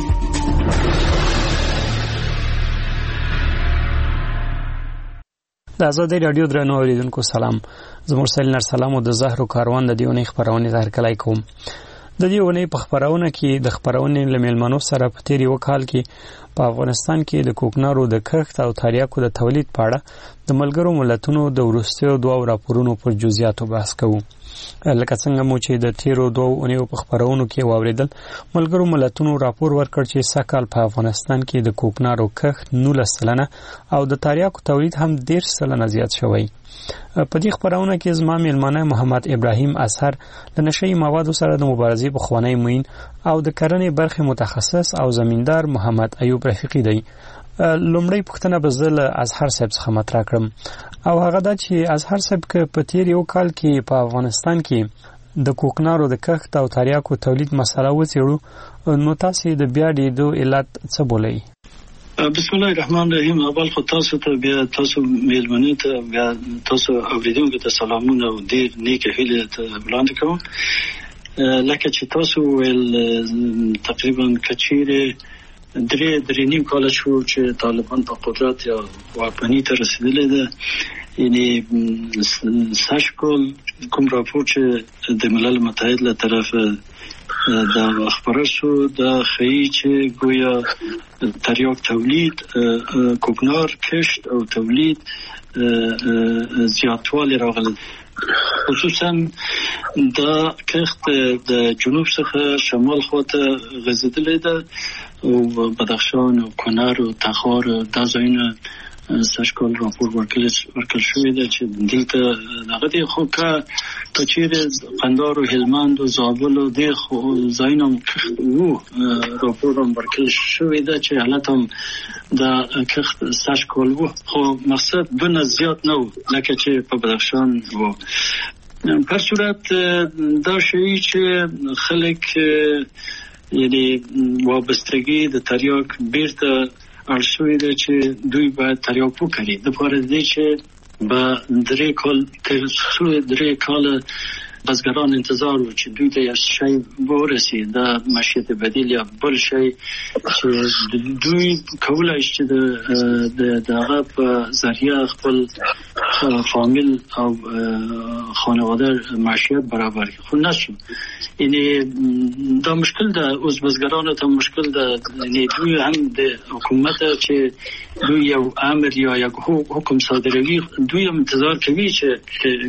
د آزادۍ رادیو درنو اوریدونکو سلام. زه مرسل نر سلام او د زهرو کاروان د دیونې خبرونه هرکلی کوم. د دې ونې په خبرونه کې د خبرونې لملمنو سره په تیری وکال کې په افغانستان کې د کوکنارو د کښت او تریاکو د تولید په اړه د ملګرو ملتونو د وروستیو دوه راپورونو پر جزئیاتو بحث کوو. لکه څنګه مو چې د تیرو دوه اونیو په خبرونو کې واوریدل، ملګرو ملتونو راپور ورکړ چې سږ کال په افغانستان کې د کوکنارو کښت 19% او د تریاکو تولید هم 10% زیات شوی. په دې خبرونه کې زما میلمانه محمد ابراهیم اثر د نشئی موادو سره د مبارزې په خوانی موین او د کرنې برخه متخصص او زمیندار محمد ایوب رفیقی دی. لومړی پوښتنه به زه له اظهر صاحب څخه مطرح کړم او هغه دا چې اظهر صاحب په تیر یو کال کې په افغانستان کې د کوکنارو د کښت او تریاکو تولید مسله وڅېړو، نو تاسو د بیا ډېدو علت څه بولئ؟ بسم الله الرحمن الرحیم. اول خو تاسو ته بیا تاسو میلمنو ته بیا تاسو اوریدونکو ته سلامونه او ډیر نیک هیله ته وړاندې کوم. لکه چې تاسو ول تقریبا کچیره درې نیم کال شو چې طالبان په قدرت یا واکمنۍ ته رسیدلې ده. یعنی ساشکول کوم راپور چې د ملل متحد له طرفه دا خبره شو دا خیلی چې گویا تریاک تولید، کوکنار کشت او تولید زیاتوالی راغلی، خصوصا دا کښت د جنوب څخه شمال خواته غځېدلی ده او بدخشان او کنر او تخار دا ځایونه ساشکال راپور ورکړل شوی ده چې دلته دغه دی. خو که چیرې قندهار او هلمند او زابل او د ځایونه وو راپور هم ورکړل شوی ده چې حالت هم د کښت ساشکال وو، خو مقصد دونه زیات نه و لکه چې په بدخشان وو. په صورت دا شی چې خلک یعنی وابستگی د تریاک بیرته ارشوی ده چې دوی باید تریاک وکړي. د پاره دې چې با درې کال بزګران انتظار و چې دوی ته یو شی ورسي، د معیشت بدیل یا بل شی چې دوی کولای شي د دغه په ذریعه خپل فامیل او خانواده معیشت برابر کړي، خو نشو. یعنی دا مشکل ده. اوس بزګرانو ته مشکل ده. یعنی دوی هم د حکومت چې دوی یو امر یا یک حکم صادروي، دوی هم انتظار کوي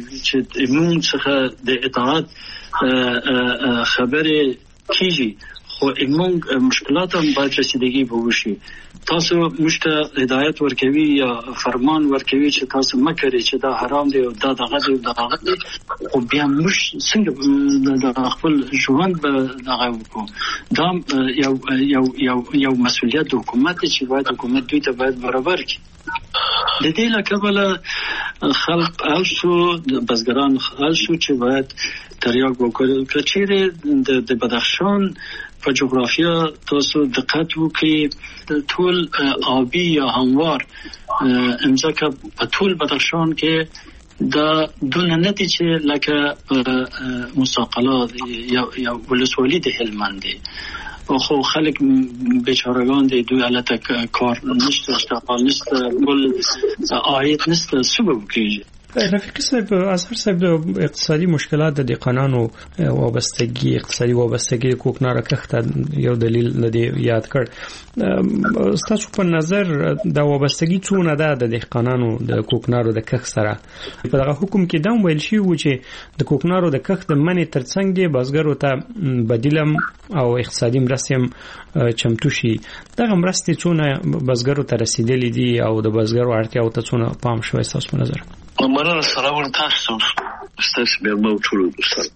چې موږ څخه د اطاعت خبره کیږي، خو موږ مشکلات هم باید رسیدگی به وشي. تاسو مشته هدایت ورکوي یا فرمان ورکوي چې تاسو مکرې چې دا حرام دی او دا دغه دی دغه دی، خو بیا مش څنګه د خپل ژوند به دغه وکړو. دا یو مسؤلیت حکومت چې باید حکومت دوی ته باید برابر کړي. د دې لکه خلق الشو بزګران الشو چې باید تریاک وکړي. کچېره د بدخشان په جغرافیا تاسو دقت وکړئ، ټول آبی یا هموار امزکه په ټول بدخشان کې دا دونه نتیجه لکه مساقلات یا ولسوالی د هلمند دی. خو خلک بیچارگان دی، دوی البته کار نشته، اشتغال نشته، بل عاید نشته، سبب کیږي. رفیق صاحب، اظهر صاحب، د اقتصادي مشکلات د دهقانانو وابستګي، اقتصادي وابستګي د کوکنارو کښت یو دلیل لدی یاد کړ. ستاسو په نظر دا وابستګي څونه ده د دهقانانو د کوکنارو د کښت سره؟ په دغه حکم کې دا ویل شوی و چې د کوکنارو د کښت د منې ترڅنګ بزګرو ته بدیلم او اقتصادي مرستې چمتو شي. دغه مرستې څونه بزګرو ته رسیدلې دي او د بزګرو اړتیاو ته څونه پام شوی ستاسو په نظر؟ مننه. سلام تاسو ستاسو به مو ټول دوستان.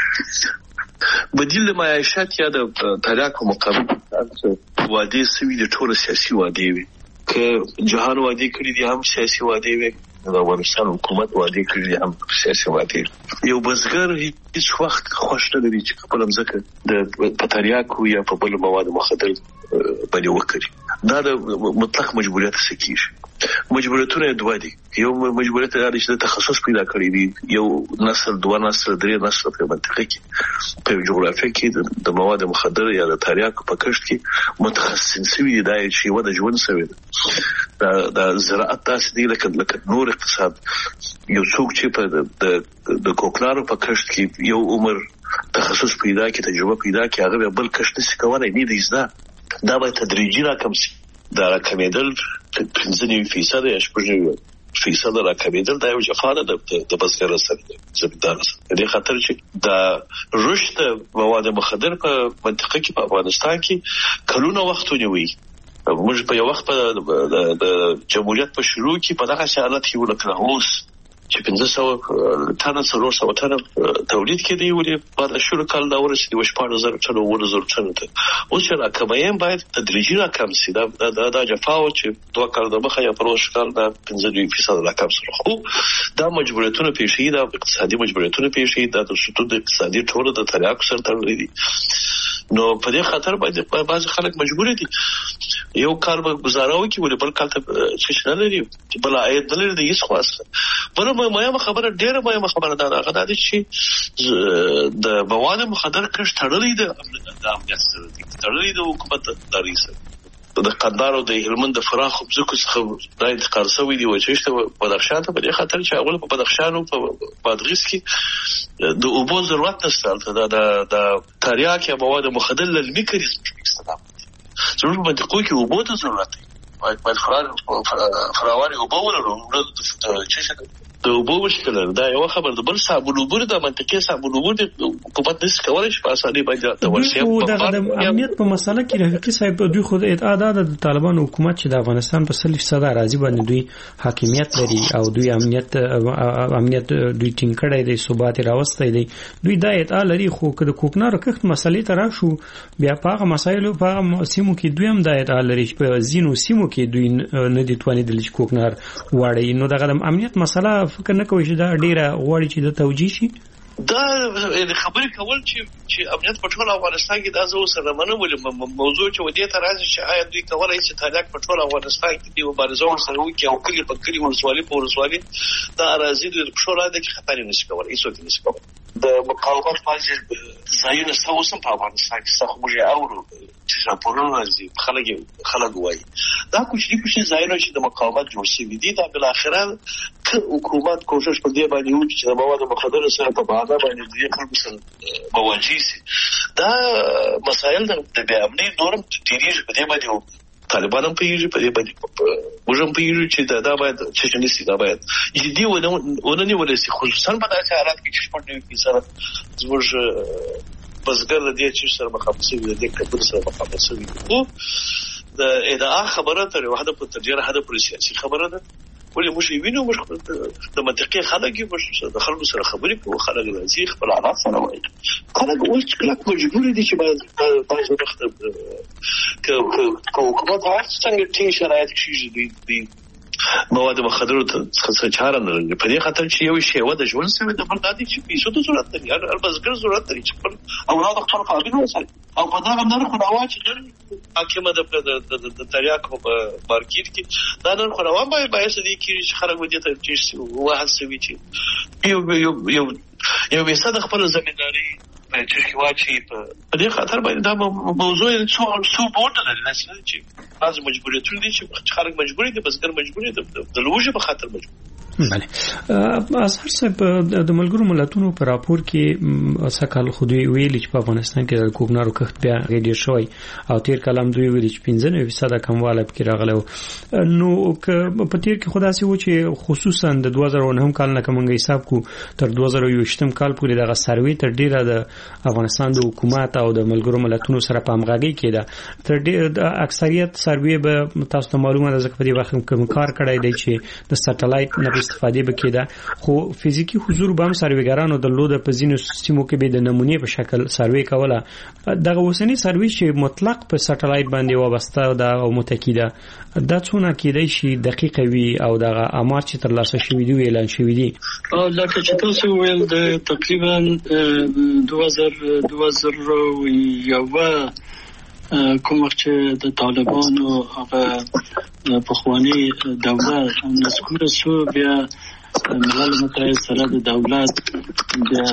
بدیل معیشت یا د تریاک مقابل وادي سوي د ټول سیاسي وادي وي که جهان وادي کړی دي هم سیاسي وادي وي، د افغانستان حکومت وادي کړی دي هم سیاسي وادي. یو بزګر هیڅ وخت خوښ نه لري چې خپل ځمکه د تریاک یا په بل مواد مخدر باندې وکړي. دا د مطلق مجبوریت څخه کیږي. مجبوریتونه دوه دي. یو مجبوریت دی چې تخصص پیدا کړی دی، یو نسل، دوه نسل، درې نسل په منطقه کې په جغرافیه کې د مواد مخدر یا د تریاک په کښت کې متخصص شوی دی چې و د ژوند سوي د زراعت تاسو دی لکه نور اقتصاد. یو څوک چې په د کوکنارو په کښت کې یو عمر تخصص پیدا کړي، تجربه پیدا کړي، هغه بل کښت نشي کولای، نه دی زده. دا به تدریجي راکم شي. دا راکمېدل 15% یا 8% راکمېدل دا یو جفا ده د بزګر سره، زمیندار سره. د خاطر چې دا رشد مواد مخدر په منطقه کې په افغانستان کې کلونه وخت ونیوي. موږ په یو وخت د جمهوریت په شروع کې په دغه حالت کې ولکه اوس چې 1500 ټنه 400 ټنه تولید کړي ولې په شروع کال دا ورسېد 14000 ټنه 1000 ټنه ته. اوس چې راکمایم باید تدریجي راکم شي. دا جفاو چې دوه کال د مخه یا پروش کال دا 15% راکم شي. خو دا مجبوریتونه پیښې، دا اقتصادي مجبوریتونه پیښې، دا د شتو د اقتصادي ټول د تریاک سره تړلې دي. نو په دې خاطر باید بعض خلک مجبور دي یو کار به گزاره وکړي ولې بل کال ته څه نه لري، بل عاید نه لري د هیڅ خاصه. بل مهمه خبره، ډیره مهمه خبره دا هغه ده چې د مواد مخدر کښت تړلې ده د امنیت سره، تړلې ده حکومت داري سره. د قندهار او د هلمند د فراخ ځکه څخه دا انتقال شوی دی چې په بدخشان ته په دې خاطر چې هغه په بدخشان او په بادغیس کې د اوبو ضرورت نشته. د تریاک یا مواد مخدر للمي کړي استعمال ضرور منطقو کې اوبو ته ضرورت دی. باید فراواري اوبو ولرو چې د اوبو مشکل دا یو خبر ده. بل صابون اوبو د منطقې صابون اوبو د حکومت نس کولای شي په اسانۍ باندې د ورشي. د امنیت په مسله کې رفیقي صاحب دوی خود ادعا ده د طالبان حکومت چې د افغانستان په 100% راضي باندې دوی حاکمیت لري او دوی امنیت دوی ټینګ کړی دی، ثبات راوستي دی. دوی دا ادعا لري. خو که د کوکنارو کښت مسلې ته راشو بیا په هغه مسایلو په هغه سیمو کې دوی هم دا ادعا لري چې په ځینو سیمو کې دوی نه دي توانېدل چې کوکنار واړي. نو دغه د امنیت مسله فکر نه کوي چې دا ډیره غوړي چې د توجیه شي. دا خبرې کول چې امنیت په ټول افغانستان کې دا زو سره منو موضوع چې ودی ته راځي چې آیا دوی کولای شي تاریخ په ټول افغانستان کې دی مبارزه سره وکړي او کلی په کلی ورسوالي دا راځي د پښوره د خطر نشي کولای هیڅ نشي کولای. د مقاومت فاز ځایونه سوسم په افغانستان کې څخه موږ اورو چې راپورونه راځي خلک وایي دا کوچني ځایونه چې د مقاومت جوړ شوي دي. دا بل اخره که حکومت کوشش په دې باندې وکړي چې د مواد مخدر سره په باندې باندې د خلکو سره مواجه شي. دا مسایل د بیا امنیت نورم تیریږي په دې باندې. طالبان هم پیږي په دې باندې، موږ هم پیږي چې دا باید چې نشي، دا باید جدي ونه نیول شي، خصوصا په داسې حالات کې چې په دې کې سره زموږ بزګر د دې چې سره مخامخ شي د دې کډر سره مخامخ شي او د ادعا خبره تر وحده په ترجیح هدا پر سیاسي خبره ده ولې موږ وینو موږ د منطقي خلک یو د خلکو سره خبرې کوو خلک راځي خپل حالات سره وایي خلک اوس کله مجبور دي چې باید وخت حکومت څنګه ټینګ شرایط کیږي د مواد مخدر څخه چاره نه لري په دې خاطر چې یو شی و د ژوند سره د بلدادي چې پیسو ته ضرورت لري هر بزګر ضرورت لري چې اولاد خپل قابل وساتي او په دا باندې خو راوچ حاکمه د تریاک په مارکیټ کې دا نن خو روان به دي چې خلک ودی ته چې واه سوي چې یو به صد خپل ځمېداري چې واچي په دې خاطر باندې دا موضوع څو بوت لري چې بعض مجبوریتونه دي چې خلک مجبور دي بزګر مجبور دي د لوجه په خاطر مجبور بله اظهر صاحب د ملګرو ملتونو په راپور کې سکهال خو دوی ویلي چې په افغانستان کې د کوکنارو کښت بیا ډېر شوی او تیر کلام دوی ویلي چې 15% کمواله پکې راغلی نو په تیر کې خداسي و چې خصوصا د 2009 کال نه کومه حساب کو تر 2020 کال پورې دغه سروي تر ډیره د افغانستان د حکومت او د ملګرو ملتونو سره په همغږي کې ده تر ډیر د اکثریت سروي به تاسو ته معلومه ده ځکه په دې وخت کوم کار کړی دی چې د سټلایټ نه استفاده وکړي خو فزیکی حضور به هم سرویګرانو د لود په ځینو سیمو کې به د نمونې په شکل سروي کوله دغه اوسنی سروي چې مطلق په سټلایټ باندې وابسته ده او متکی ده دا څونه کېدای شي دقیق وي او دغه امر چې تر لاسه شوی دی اعلان شوی دی لکه چې تاسو ویل د تقریبا 2001 کوم چې د طالبانو هغه پخوانی دولت نسکور سو بیا ملل متحد سره د دولت بیا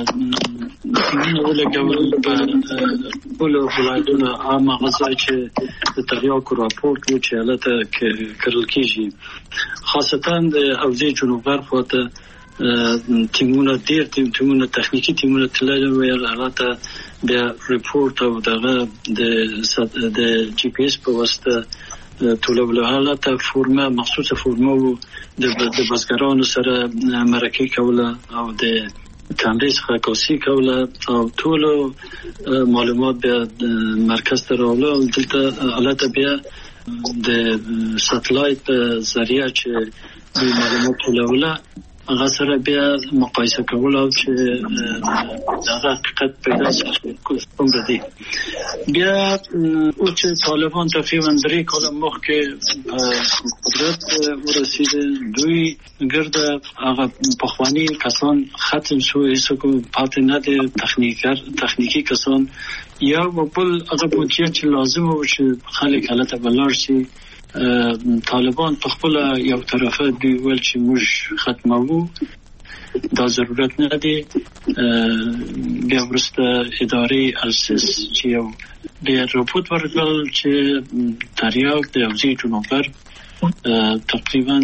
ولګول په ټول ولایتونو عامه غزا چې د تریاکو راپورټ و چې حالت کړل کیږي خاصتا د اوزې جنوبر فاته تیمونه تخنیکی تیمونه تلل ویل حالت بیا ریپورت او دغه د جی پی اس په واسطه ټولول حالت فرمه مخصوصه فرمه د بزګرانو سره مرکه کوله او د کاندیس خاصی کوله او ټول معلومات بیا مرکز ته راوړل او دلته حالت بیا د سټلایټ ذریعہ چې د معلومات ټولول هغه سره بیا مقایسه کول او چې دا حقیقت پیدا شي کوم دی بیا او چې طالبان تقریبا 3 کال مخکې قدرت ورسید دوی ګرځه هغه پخوانی کسان ختم شو هیڅ کوم پاتې نه دي تخنیکی کسان یا بل هغه پوهه چې لازم و چې خلک حالت بلار شي طالبان په خپل یو طرفه دی ول چې موږ ختمو دا ضرورت نه دی بیا ورسته ادارې السس چې یو د راپورټ ورکړل چې تریاک د اوزې جنوبر تقریبا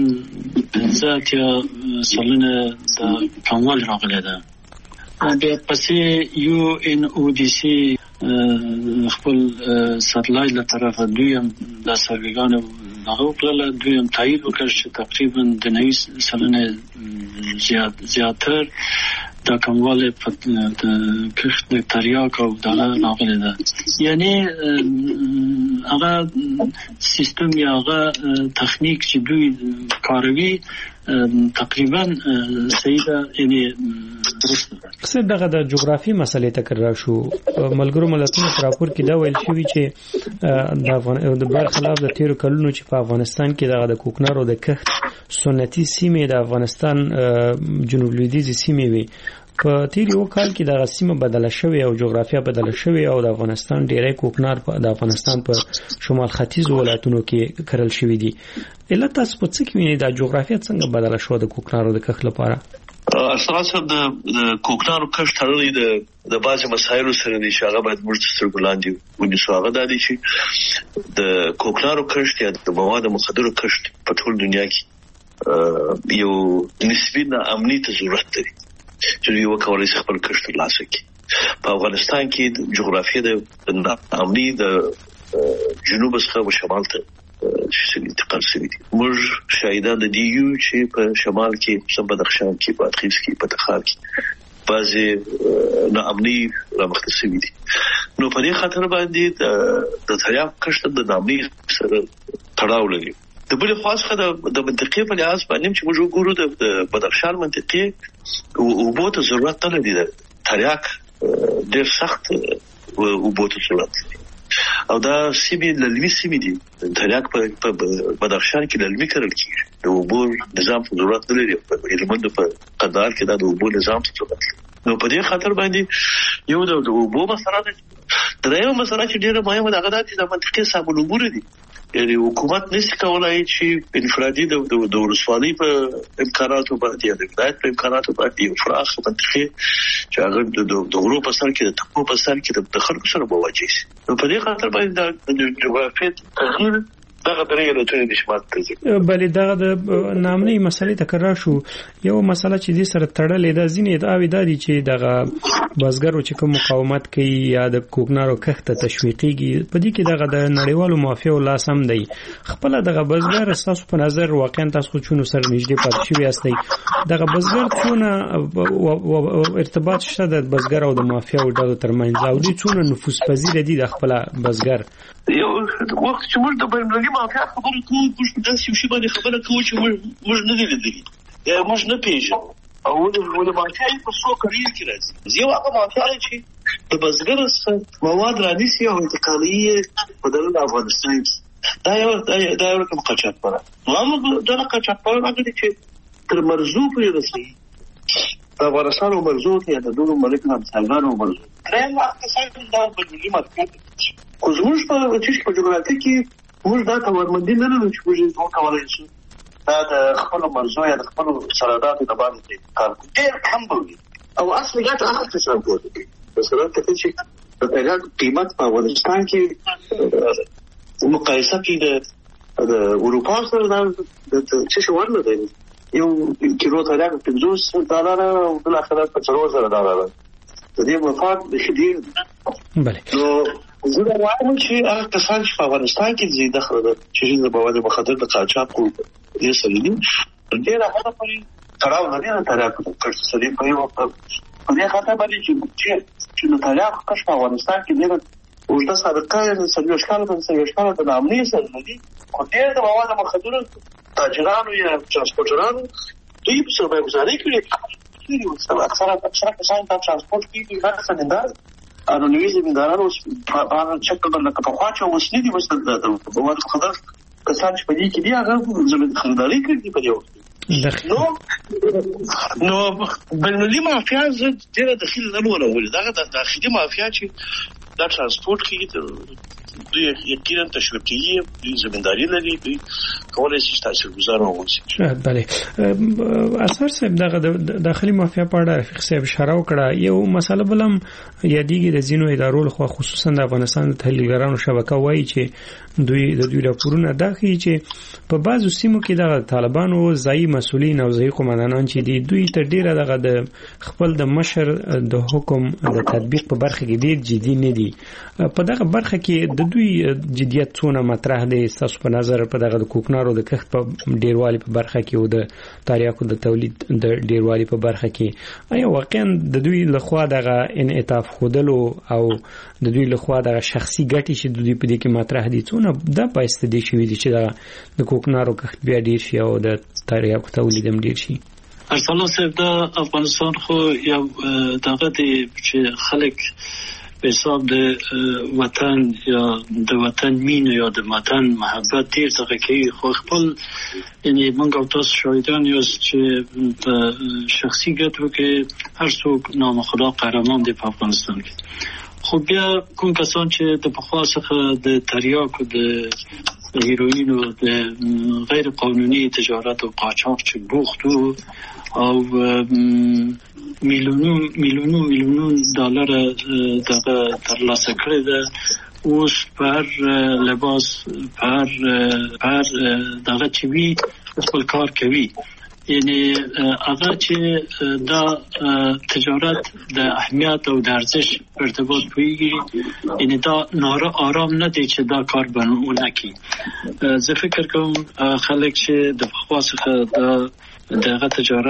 15 سلنه د کموال راغلی ده بیا پسې یو ان او ډي سي خپل سټلایټ له طرفه دویم د سرویګانو هغه کله دویم تایید وکړ چې تقریبا د 90 سلنه زیاتر دا کمواله په کښت د تریاک او دغه راغلی ده یعنی هغه سیستم یا هغه تخنیک چې دوی کاروي تقریبا سیده یعنی څه دغه د جغرافي مسلې تکرار شو ملګرو ملتونو راپور کې دا ویل شوی چې د برخلاف د 13 کلونو چې په افغانستان کې د کوکنارو د کښت سنتي سیمې د افغانستان جنوب لویدیځ سیمې وي په تیر یو کال کې د سیمه بدله شوې او جغرافیه بدله شوې او د افغانستان ډیری کوکنار د افغانستان په شمال ختیځ ولایتونو کې کرل شوې دي علت تاسو په څه کې وینئ د جغرافیه څنګه بدله شو د کوکنارو د کښت لپاره اساسا د کوکنارو کښت تړلې د بعضي مسایلو سره دي چې هغه باید موږ سترګلاندې ونیسو هغه د دې چې د کوکنارو کښت یا د مواد مخدرو کښت په ټول دنیا کې یو نسبی امني ته ضرورت لري چې یو کولای شي خپل کښت ترلاسه کړي په افغانستان کې جغرافیه د امني د جنوب څخه شمال ته انتقال شوی دی موږ شاهدان د دیو چې په شمال کې په بدخشان کې په ادغیز کې په تخار کې بعضي ناامني رامخته شوی دي. نو په دې خاطر باندې د تریاک کښت د ناامني سره تړاو لري. د بل خاصه د منطقې په لحاظ باندې چې موږ وګورو د بدخشان منطقې او بوته ضرورت نه لري. تریاک ډېر سخت او بوته ضرورت لري او دا سیمې للمي سیمې دي. تریاک په بدخشان کې للمي کړل کیږي. د اوبو نظام ضرورت نه لري. په هلمند په قندهار کې دا د اوبو نظام ضرورت لري. نو په دې خاطر باندې یو د اوبو مسله ده. درېیمه مسله چې ډېره مهمه ده هغه د منطقې سمون دي. یعنی حکومت نشي کولای چې انفرادي د ولسوالۍ په امکاناتو باندې یا د ولایت په امکاناتو باندې یو فراخ منطقې چې هغه د غرو په سر کې د تپو په سر کې د خلکو سره مواجه شي. نو په دې خاطر باندې د جغرافیې تغییر دغه درې لټونې نشمات کوي. بلې دغه د نامنۍ مسلې تکرار شو. یو مسله چې دې سره تړلې ده ځینې ادعاوې دي چې دغه بزګرو چې کوم مقاومت کوي یا د کوکنارو کښت تشویقيږي په دې کې دغه د نړیوالو مافیاو لاس هم دی. خپل دغه بزګر تاسو په نظر واقعا تاسو چونو سره نږدې پاتې شوی یاستئ دغه بزګر څونه ارتباط شته د بزګر او د مافیاو ډلو ترمنځ او دې څونه نفوذ پذیر دي د خپل بزګر؟ یو وخت چې موږ د بینالمللي مافیا خبرې کوو موږ داسې یو شی باندې خبره کوو چې موږ نه دي لیدلي یا موږ نه پیژنو او د مافیا په څو کړي کې راځي. یو هغه مافیا چې د بزګر مواد رانیسي او انتقالي په دغه افغانستان دا یو کوم قاچاقبر نو موږ دغه قاچاقبر هغه چې تر مرزو پورې رسېږي. د افغانستان او مرزو ته د دوه ملک همسایګانو مرزو درېیم وخت څنګه دا بینالمللي مافیا خو زموږ په جغرافیه کې موږ دا توانمندي نه لرو چې موږ یې وکولای شو دا د خپل مرزو یا د خپل سرحداتو د باندې کار کوي. ډېر کم وي او اصلي ګټه هغه څه کوي. مثلا ته چې د پیغام قیمت په افغانستان کې مقایسه کې د اروپا سره د څه شو ورنه دی. یو کیلو تریاک $50 او بل اخر په $4000 د دې مفاد د شدید. بله زه دا وایم چې هغه کسان چې په افغانستان کې زیاده خبره چې د مواد مخدر د قاچاق کوي دې سره دي ډېر هغه پرې تړاو لري د تریاک کښت سره په یو په دې خاطر باندې چې د تریاک کښت په افغانستان کې ډېر اوږده سابقه یې سرویش کال د نامنۍ سره لري. خو ډېر د مواد مخدر تاجرانو یا ترانسپورټرانو دوی په سرمایه‌ګذاري کړې اکثره کسان ته ترانسپورټ کوي هر څه نه انونیوي زمیندارانو په شکل باندې په خواچو وسنی دي وسته د مواد مخدر کسان چې په دې کې دي هغه زمینداري کوي په یو نو بینالمللي مافیا زه ډېر دخیل نه ولولې دا داخلي مافیا چې دا ترانسپورټ کوي دوی یقینا تشویقي زمینداری لري دوی کولای شي تاثیرګذار واوسي. بله اثر صاحب دغه داخلي مافیا په اړه رفیق صاحب اشاره وکړه. یو مسله بلم یادېږي د ځینو ادارو لخوا خصوصا د افغانستان د تحلیلګرانو شبکه وایي چې دوی راپورونه دا ښیي چې په بعضو سیمو کې د طالبانو ځایي مسؤلین او ځایي قومندانان چې دوی تر ډیره دغه د خپل د مشر د حکم د تطبیق په برخه کې ډیر جدي نه دي. په دغه برخه کې د دوی جديت څونه مطرح دی تاسو په نظر په دغه د کوکنارو د کښت په ډیروالي په برخه کې او د تریاکو د تولید د ډیروالي په برخه کې آیا واقعا د دوی لخوا دغه انعطاف خودلو او د دوی لخوا دغه شخصي ګټې چې دوی په دې کې مطرح دي څونه دا پایسته دي شوی دي چې د کوکنارو کښت بیا ډیر شي او د تریاکو تولید هم ډیر شي؟ ارسلان صاحب دا افغانستان خو یو دغه دی چې خلک به حساب د وطن یا د وطن مینه یا د وطن محبت ډیر څه کوي. خو خپل یعنی موږ او تاسو شاهدان یوست چې د شخصي ګټو کې هر څوک نامخدا قهرمان دی په افغانستان کې. خو بیا کوم کسان چې د پخوا څخه د تریاکو د هیروین او د غیر قانوني تجارت او قاچاق چې بوختو او میلیونون $، دغه ترلاسه کړی ده. اوس پر لباس پر دغه چې وی خپل کار کوي. یعنی هغه چې دا تجارت د اهمیت او د ارزش ارتباط پیږي یعنی دا آرام نه دی چې دا کار بنونه کی. زه فکر کوم خلک چې د خاصه دغه تجارت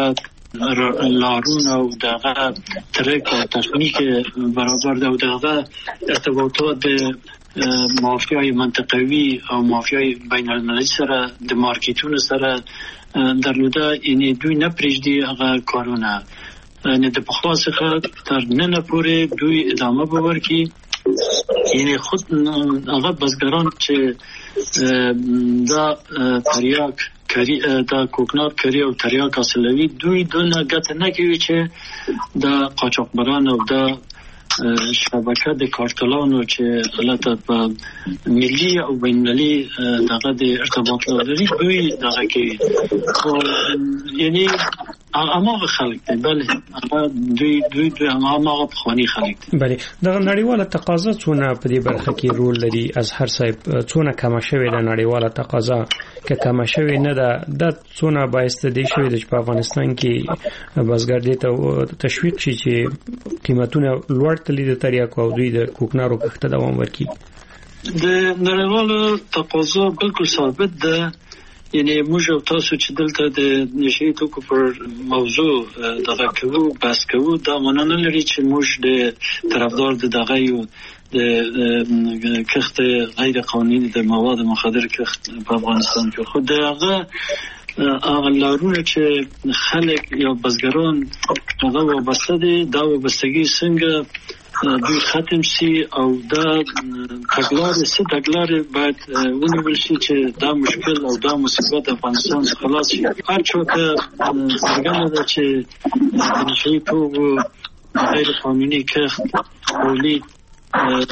لارونه او دغه ترک او تخنیک برابر ده او دغه ارتباطات د مافیای منطقوي او مافیای بین المللي سره د مارکیټونو سره درلوده. یعنی دوی نه پرېږدي هغه کارونه، یعنی د پخوا څخه تر نن پورې دوی ادامه به ورکړي. یعنی خود هغه بزګران چې دا تریاک کری دا کوکنار کری او تریاک حاصلوي، دوی دونه ګټه نه کوي چې د قاچاقبران او د شبکه د کارتلانو چې غلطه په ملي او بین‌المللي دغه د ارتباط لري دوی دغه کوي. یعنی هماغه خلک دی، بله دوی هماغه پخوانی خلک دی. بله، دغه نړیواله تقاضا څونه په دې برخه کې رول لري؟ اظهر صاحب څونه کمه شوې ده نړیواله تقاضا؟ که کمه شوې نه ده، د څونه باعث دی شوې ده چې په افغانستان کې بزګر دې ته تشویق شي چې قیمتونه لوړ تللی د تریاکو او دوی د کوکنارو کښت دوام ورکړي؟ د نړیواله تقاضا بالکل ثابت ده. یعنی موږ او تاسو چې دلته د نشي توکو پر موضوع دغه کوو بحث کوو، دا معنی نه لري چې موږ د طرفدار د دغه یو د کښت غیر قانوني د مواد مخدر کښت په افغانستان کې. خو دغه لارونه چې خلک یا بزګران هغه وابسته دي، دا وابستګي څنګه دوی ختم سي او دا تګلارې باید ونیول شي چې دا مشکل او دا مصیبت افغانستان څخه خلاص شي. هر چاته څرګنده ده چې د نشهیي توکو غیر قانوني کښت، تولید او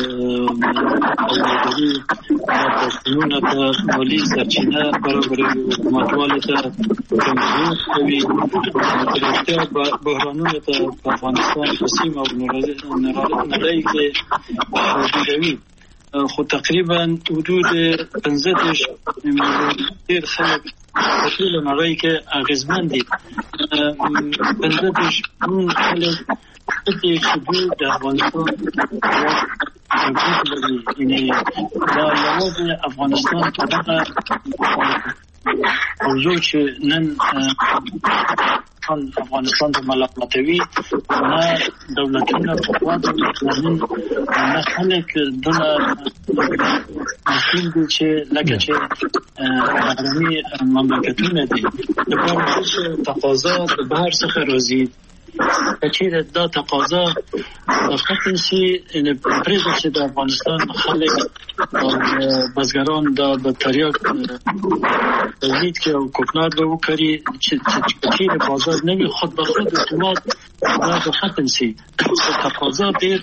پښتونونه ته مالي سرچینه برابروي، حکومتوالو ته کمزور کوي، بحرانونو ته په افغانستان په سیمه او نړۍ کې شدیدوي. خو تقریبا حدود 15 ډېر خلک په ټوله نړۍ کې اغېزمن دي. 15 خلک چې دوی د افغانستان یعنی دا یوازې افغانستان په دغه موضوع چې نن افغانستان ته ملامتوي، نه دولتونه پخوا دولتونه نه خلک دونه مسئول دي چې لکه چې بهرني مملکتونه دي. لپاره چې تقاضا د بهر څخه راځي، چې دا تقاضا ختم شي، پرېږدي چې د افغانستان خلک او بزګران د تریاک تولید کې او کوکنار به وکړي چې د بازار نوي خود به خود اعتماد دا به ختم شي. تقاضا ډېر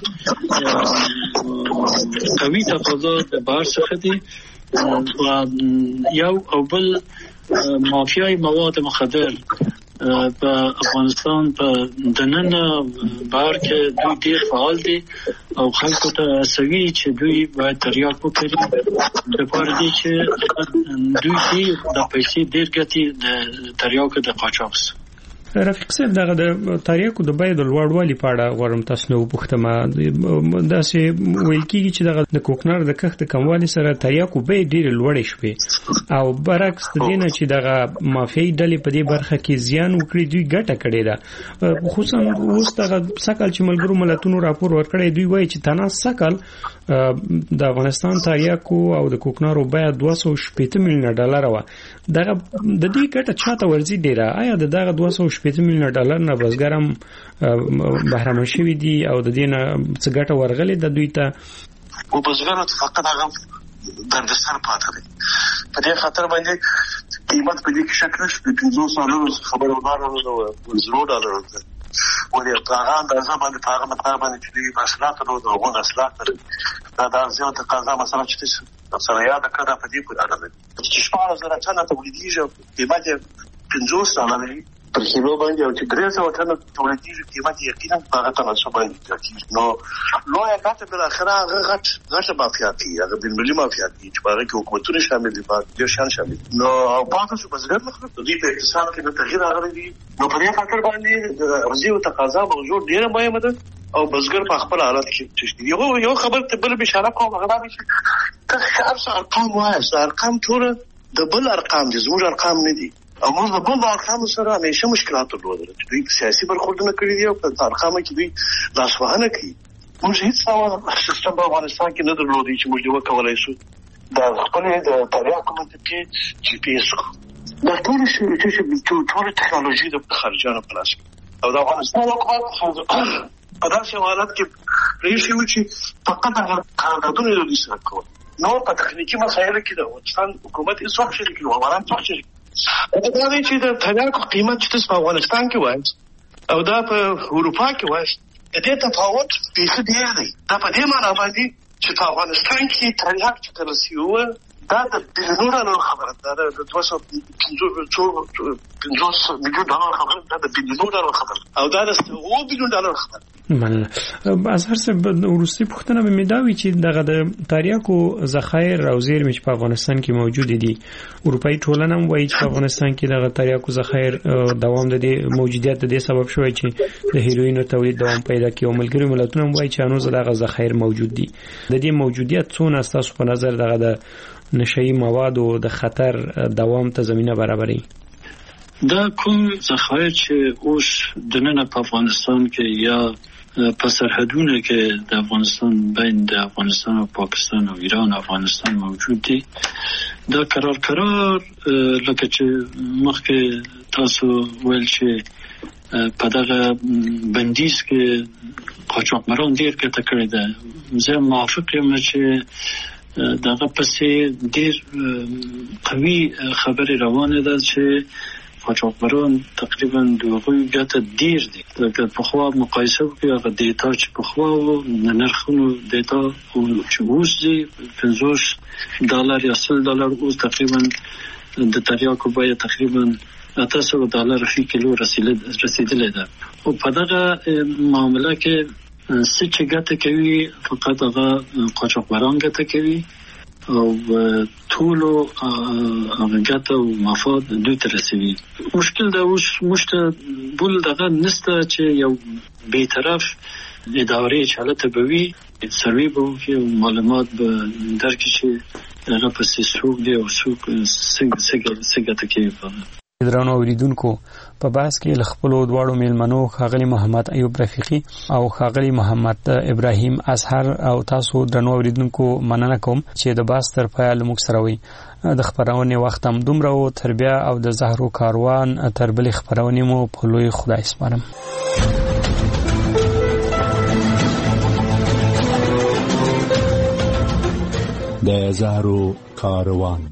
قوي تقاضا د بهر څخه دي. و یو او بل مافیای مواد مخدر په افغانستان په دننه بهر کې دوی ډېر فعال دي او خلکو ته سوي چې دوی باید تریاک وکړي لپاره دي چې دوی د پیسې ډېر ګټي د تریاکو د قاچاق. رفیق صاحب، دغه د تریاکو د بیې د لوړوالي په اړه غواړم تاسو نه وپوښتم. داسې ویل کېږي چې دغه د کوکنار د کښت کموالي سره تریاکو بیې ډېرې لوړې شوې او برعکس د دې نه چې دغه مافیایي ډلې په دې برخه کې زیان وکړي دوی ګټه کړې ده. خصوصا اوس دغه سږکال چې ملګرو ملتونو راپور ورکړی، دوی وایي چې تنها سږکال د افغانستان تریاکو او د کوکنارو بیه 280 میلیونه ډالر وه. دغه د دې ګټه چاته ورځي ډېره؟ آیا دغه 280 میلیونه ډالر نه بزګر هم بهرمن شوي دي او د دې نه څه ګټه ورغلې ده دوی ته؟ او بزګرانو ته فقط هغه دردسر پاتې دی. په دې خاطر باندې قیمت په دې کې شک نشته. 500 سالونو خبرونه $0 ده. ولې هغه اندازه باندې په هغه مقدار باندې چې اصلاحات نو دغه اصلاحات دا ځینې تقاضا مثلا چې سره یاد کړه په دې په اړه ده چې 14,000 ټنه تولیدیږي، قیمت $50 دی پر کیلو باندې، او چې 300 ټنه تولیدیږي قیمت یقینا په هغه تناسب باندې کیږي. نو لویه ګټه بل اخره هغه غټه مافیات دي، هغه بین ملي مافیات دي چې په هغه کې حکومتونه شامل دي، په ډیر شان شامل دي. نو او پاتې شو بزګر نه خپل دې په اقتصاد کې د تغییر راغلی دي. نو په دې خاطر باندې د ارزي او تقاضا موضوع ډیره مهمه ده او بزګر په خپل حالت کې تشدید. یو خبر ته بل بشاره کوم، هغه دا چې ته خاص ارقام وایي، ارقام ټول د بل ارقام دي، زموږ ارقام نه دي. موږ د بل ارقام سره همیشه مشکلات درلودل چې دوی سیاسي برخوردونه کړی دي او په ارقام کې دوی لاسوهنه کوي. موږ هیڅ ډول سیستم په افغانستان کې نه درلودي چې موږ وکولای شو د خپل د تاریخ منطقي جی پی ایس دا ټول شي چې ټول ټکنالوژي د خارجانو په لاس او د افغانستان حکومت په داسې حالت کې پریښي و چې فقط هغه قراردادونه د دوی سره کول نو په تخنیکی مسایلو کې د افغانستان حکومت هیڅ وخت شریک نه و افغانان څوک شریک دا دی چې د تاریخ قیمت چې په افغانستان کې وایي او دا په اروپا کې وایي د دې تفاوت بیخي ډېر دی. دا په دې معنی باندې چې په افغانستان کې تاریخ چې ترسیوه دا د بلیونو ډالر خبره ده د 250 میلیون ډالر خبره ده د بلیونو ډالر خبره او دا د 100 میلیون ډالر خبره. مننه. اظهر صاحب ورستي پوښتنه به مې دا وي چې دغه د تاریخو ذخایر او زیرمې په افغانستان کې موجود دي اروپאי ټولنه هم وایي چې په افغانستان کې دغه تاریخو ذخایر دوام د دې موجودیت د دې سبب شوی چې د هیروینو تولید دوام پیدا کوي او ملګری ملتونه هم وایي چې انوز دغه ذخایر موجود دي. د دې موجودیت څونه تاسو په نظر دغه د نشئی مواد او د خطر دوام ته زمينه برابري؟ دا کوم ذخایر چې اوس د نن په افغانستان کې یا په سرحدونو کې د افغانستان بین د افغانستان او پاکستان او ایران او افغانستان موجود دي دا قرار لکه چې مخکې تاسو ویل چې په دغه بندیز کې قاچاقبران ډیر ګټه کړې ده. زه موافق یم چې دغه پسې ډیر قوي خبرې روانه ده چې قاچاقبران تقریبا دوغوی ګټه ډیر دي. لکه په خوا مقایسه وکړئ هغه دیتا چې په خوا و نرخونو دیتا چې اوس دي $50 یا $100 اوس تقریبا د تریاکو بیه تقریبا $800 فی کیلو رسیدلې ده. او په دغه معامله کې چې ګټه کوي فقط هغه قاچاقبران ګټه کوي او ټولو هغه ګټه او مفاد دوی ته رسوي. مشکل دا اوس مشته بول دغه نسته چې یو بی‌طرف ادارې چې حالت به وي سروي به وکړي معلومات به درکړي چې هغه پسې څوک دی او څوک څه ګټه کوي. درنو اوریدونکو په بحث کې لخپلو دواړو میلمنو ښاغلي محمد ایوب رفیقي او ښاغلي محمد ابراهیم اظهر او تاسو درنو اوریدونکو مننه کوم چې د بحث تر پایه لموږ سره وي. د خبرونې وخت هم دومره و تر بیا او د زهرو کاروان تر بلې خبرونې مو په لوی خدای سپارم. د زهرو کاروان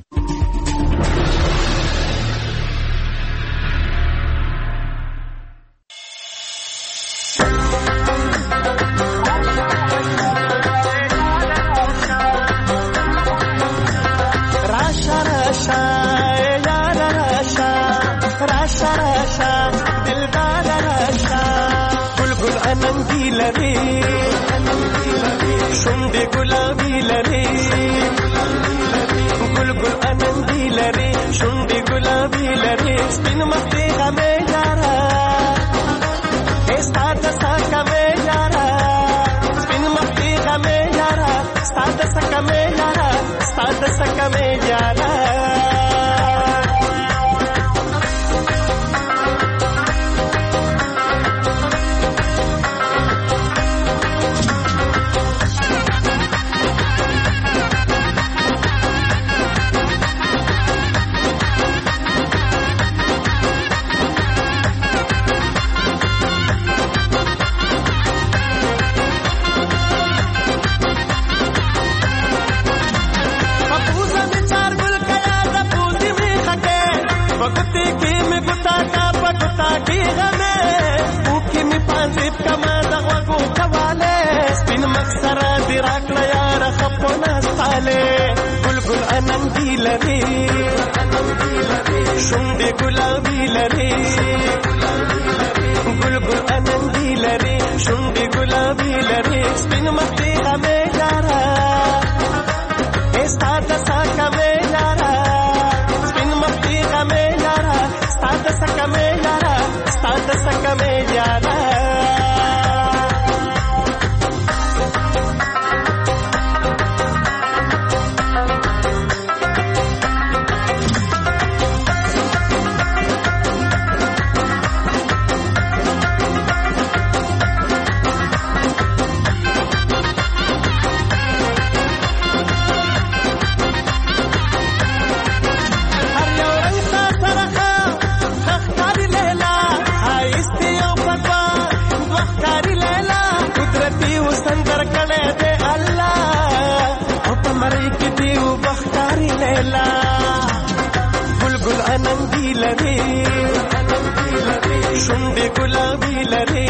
کړه دې الله او په مری کې دی وبختاري لیلا ګل ګل اننګي لري شونډې ګلابي لري